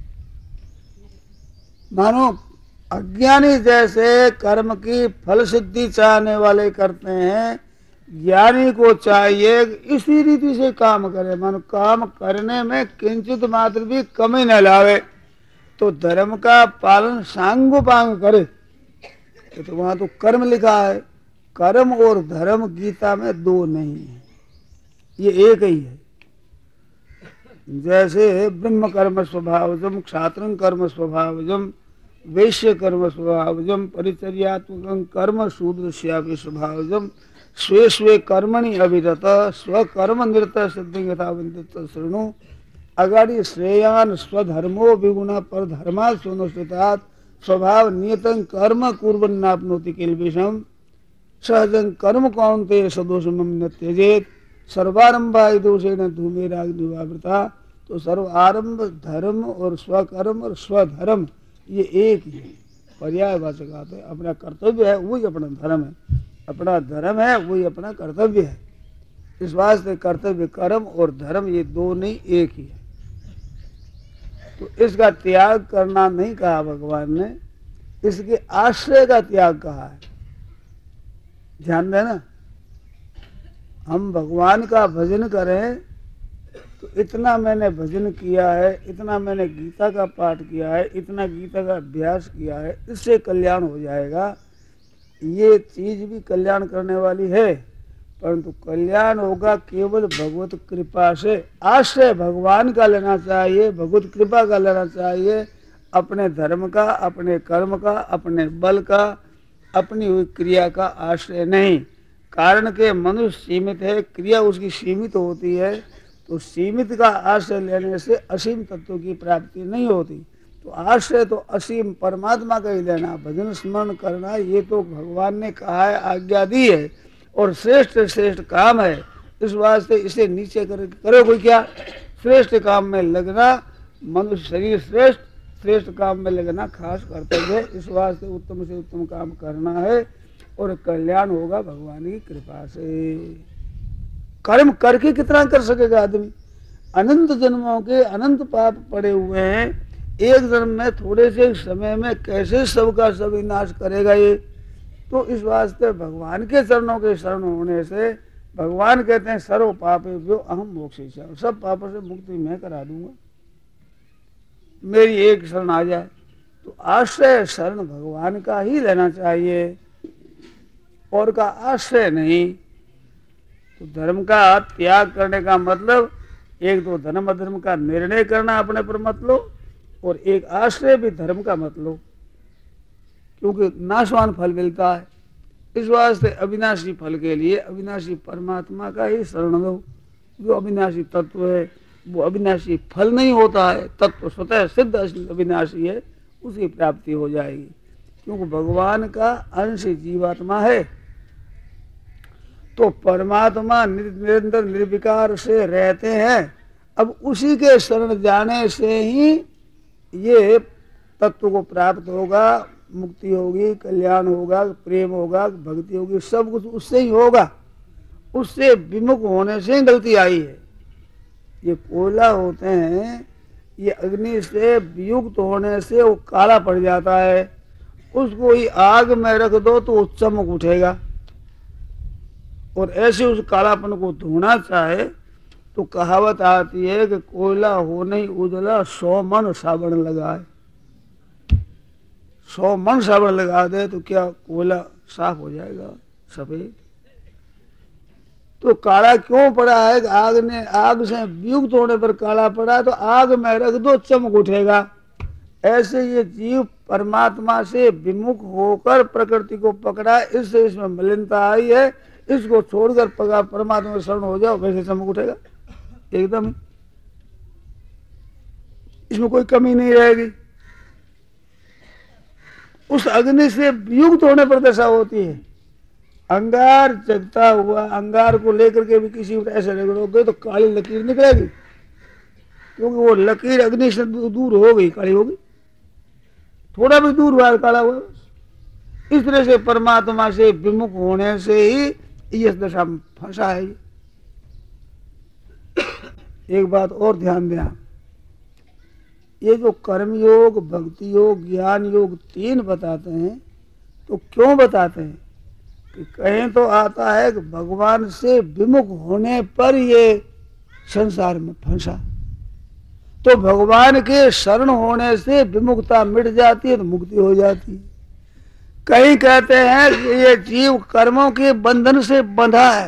मानो अज्ञानी जैसे कर्म की फल सिद्धि चाहने वाले करते हैं, ज्ञानी को चाहिए इसी रीति से काम करे। मानो काम करने में किंचित मात्र भी कमी न लावे, तो धर्म का पालन सांगोपांग करे। तो वहां तो कर्म लिखा है, कर्म और धर्म गीता में दो नहीं है, ये एक ही है। जैसे ब्रह्म कर्म स्वभावजम, क्षात्रं कर्म स्वभावजम, वैश्य कर्म स्वभावजम, परिचर्यात्मकं कर्म शूद्रस्यापि स्वभावजम, स्वे स्वे कर्मणि अभिरत स्वकर्म निरत सिद्धि यथावंतित शृणु। अगाड़ी श्रेयान स्वधर्मो विगुण पर धर्मा सुनुष्ठितात् स्वभाव नियतं कर्म कुर्वन्नाप्नोति किल्बिषम् सहजं कर्म कौन्तेय सदोषमं न त्यजेत् सर्वारंभा दोषेण धूमेराग्निवावृता। तो सर्व आरंभ धर्म और स्वकर्म और स्वधर्म ये एक ही है, पर्यायवाचक आते हैं। अपना कर्तव्य है वही अपना धर्म है, अपना धर्म है वही अपना कर्तव्य है। इस वास्ते कर्तव्य कर्म और धर्म ये दो नहीं एक ही है। तो इसका त्याग करना नहीं कहा भगवान ने, इसके आश्रय का त्याग कहा है। ध्यान देना, हम भगवान का भजन करें तो इतना मैंने भजन किया है, इतना मैंने गीता का पाठ किया है, इतना गीता का अभ्यास किया है, इससे कल्याण हो जाएगा। ये चीज भी कल्याण करने वाली है, परंतु कल्याण होगा केवल भगवत कृपा से। आश्रय भगवान का लेना चाहिए, भगवत कृपा का लेना चाहिए, अपने धर्म का, अपने कर्म का, अपने बल का, अपनी हुई क्रिया का आश्रय नहीं। कारण के मनुष्य सीमित है, क्रिया उसकी सीमित होती है, तो सीमित का आश्रय लेने से असीम तत्व की प्राप्ति नहीं होती। तो आश्रय तो असीम परमात्मा का ही लेना, भजन स्मरण करना, ये तो भगवान ने कहा है, आज्ञा दी है और श्रेष्ठ श्रेष्ठ काम है। इस वास्ते इसे नीचे कर करो कोई क्या, श्रेष्ठ काम में लगना, मनुष्य शरीर श्रेष्ठ, श्रेष्ठ काम में लगना खास कर्तव्य है। इस वास्ते उत्तम से उत्तम काम करना है और कल्याण होगा भगवान की कृपा से। कर्म करके कितना कर सकेगा आदमी? अनंत जन्मों के अनंत पाप पड़े हुए हैं, एक जन्म में थोड़े से समय में कैसे सबका सब विनाश करेगा ये? तो इस वास्ते भगवान के चरणों के शरण होने से भगवान कहते हैं सर्व पापेभ्यो अहम मोक्षयिष्यामि, सब पापों से मुक्ति मैं करा दूंगा, मेरी एक शरण आ जाए। तो आश्रय शरण भगवान का ही लेना चाहिए और का आश्रय नहीं। तो धर्म का त्याग करने का मतलब एक तो धर्म अधर्म का निर्णय करना अपने पर मत लो, और एक आश्रय भी धर्म का मत लो, क्योंकि नाशवान फल मिलता है। इस वास्ते अविनाशी फल के लिए अविनाशी परमात्मा का ही शरण दो। जो अविनाशी तत्व है वो अविनाशी फल नहीं होता है, तत्व स्वतः सिद्ध अविनाशी है, उसकी प्राप्ति हो जाएगी। क्योंकि भगवान का अंश जीवात्मा है, तो परमात्मा निरंतर निर्विकार से रहते हैं। अब उसी के शरण जाने से ही ये तत्व को प्राप्त होगा, मुक्ति होगी, कल्याण होगा, प्रेम होगा, भक्ति होगी, सब कुछ उससे ही होगा। उससे विमुख होने से ही गलती आई है। ये कोयला होते हैं, ये अग्नि से वियुक्त होने से वो काला पड़ जाता है, उसको ही आग में रख दो तो वो चमक उठेगा। और ऐसे उस कालापन को धोना चाहे तो कहावत आती है कि कोयला हो नहीं उजला सौ मन साबुन लगाए। सौ मन साबुन लगा दे तो क्या कोयला साफ हो जाएगा, सफेद? तो काला क्यों पड़ा है? आग ने आग से वियुक्त होने पर काला पड़ा, तो आग में रख दो चमक उठेगा। ऐसे ये जीव परमात्मा से विमुख होकर प्रकृति को पकड़ा, इससे इसमें मलिनता आई है, इसको छोड़कर पगा परमात्मा में शरण हो जाओ, वैसे चमक उठेगा एकदम, इसमें कोई कमी नहीं रहेगी। उस अग्नि से युक्त होने पर दशा होती है। अंगार जगता हुआ, अंगार को लेकर के भी किसी ऐसे रगड़ोगे तो काली लकीर निकलेगी, क्योंकि वो लकीर अग्नि से दूर हो गई, काली होगी। थोड़ा भी दूर हुआ काला हुआ। इस तरह से परमात्मा से विमुख होने से ही इस दशा में फंसा है। एक बात और ध्यान देना, ये जो कर्म योग, भक्ति योग, ज्ञान योग तीन बताते हैं, तो क्यों बताते हैं कि कहीं तो आता है कि भगवान से विमुख होने पर ये संसार में फंसा, तो भगवान के शरण होने से विमुखता मिट जाती है, तो मुक्ति हो जाती है। कहीं कहते हैं कि ये जीव कर्मों के बंधन से बंधा है,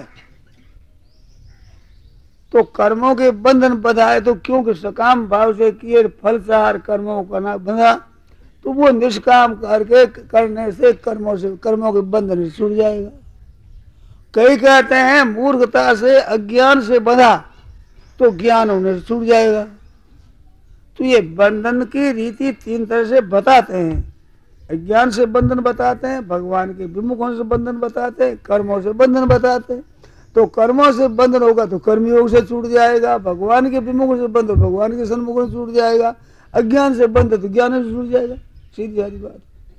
तो कर्मों के बंधन बंधा है तो क्योंकि सकाम भाव से किए फल चार कर्मों का ना बंधा, तो वो निष्काम करके करने से कर्मों से कर्मों के बंधन से छूट जाएगा। कई कहते हैं मूर्खता से अज्ञान से बंधा, तो ज्ञान होने से छूट जाएगा। तो ये बंधन की रीति तीन तरह से बताते हैं। अज्ञान से बंधन बताते हैं, भगवान के विमुख होने से बंधन बताते हैं, कर्मों से बंधन बताते हैं। तो कर्मों से बंधन होगा तो कर्मयोग से छूट जाएगा, भगवान के विमुख से बंधन भगवान के सन्मुख से छूट जाएगा, अज्ञान से बंधन तो ज्ञान से छूट जाएगा। सीधी सारी बात।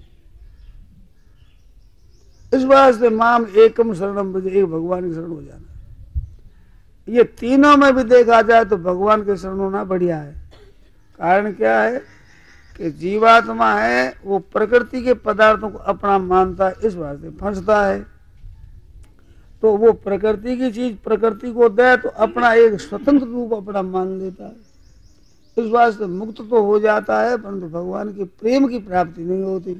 इस वास्ते माम एकम शरणम व्रज, एक भगवान की शरण हो जाना। ये तीनों में भी देखा जाए तो भगवान के शरण होना बढ़िया है। कारण क्या है कि जीवात्मा है वो प्रकृति के पदार्थों को अपना मानता है, इस वास्ते फंसता है। तो वो प्रकृति की चीज प्रकृति को दे तो अपना एक स्वतंत्र रूप अपना मान लेता है। इस वास्ते मुक्त तो हो जाता है, परंतु भगवान के प्रेम की प्राप्ति नहीं होती।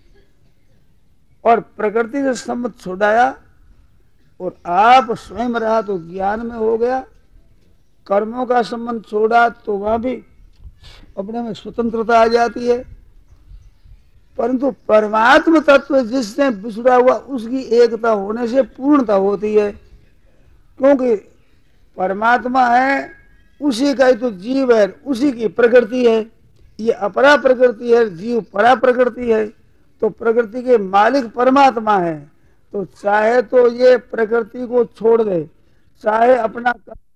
और प्रकृति से संबंध छुड़ाया और आप स्वयं रहा तो ज्ञान में हो गया। कर्मों का संबंध छोड़ा तो वहां भी अपने में स्वतंत्रता आ जाती है। परंतु परमात्म तत्व जिससे बिछड़ा हुआ उसकी एकता होने से पूर्णता होती है, क्योंकि परमात्मा है उसी का ही तो जीव है, उसी की प्रकृति है। ये अपरा प्रकृति है, जीव परा प्रकृति है। तो प्रकृति के मालिक परमात्मा है, तो चाहे तो ये प्रकृति को छोड़ दे, चाहे अपना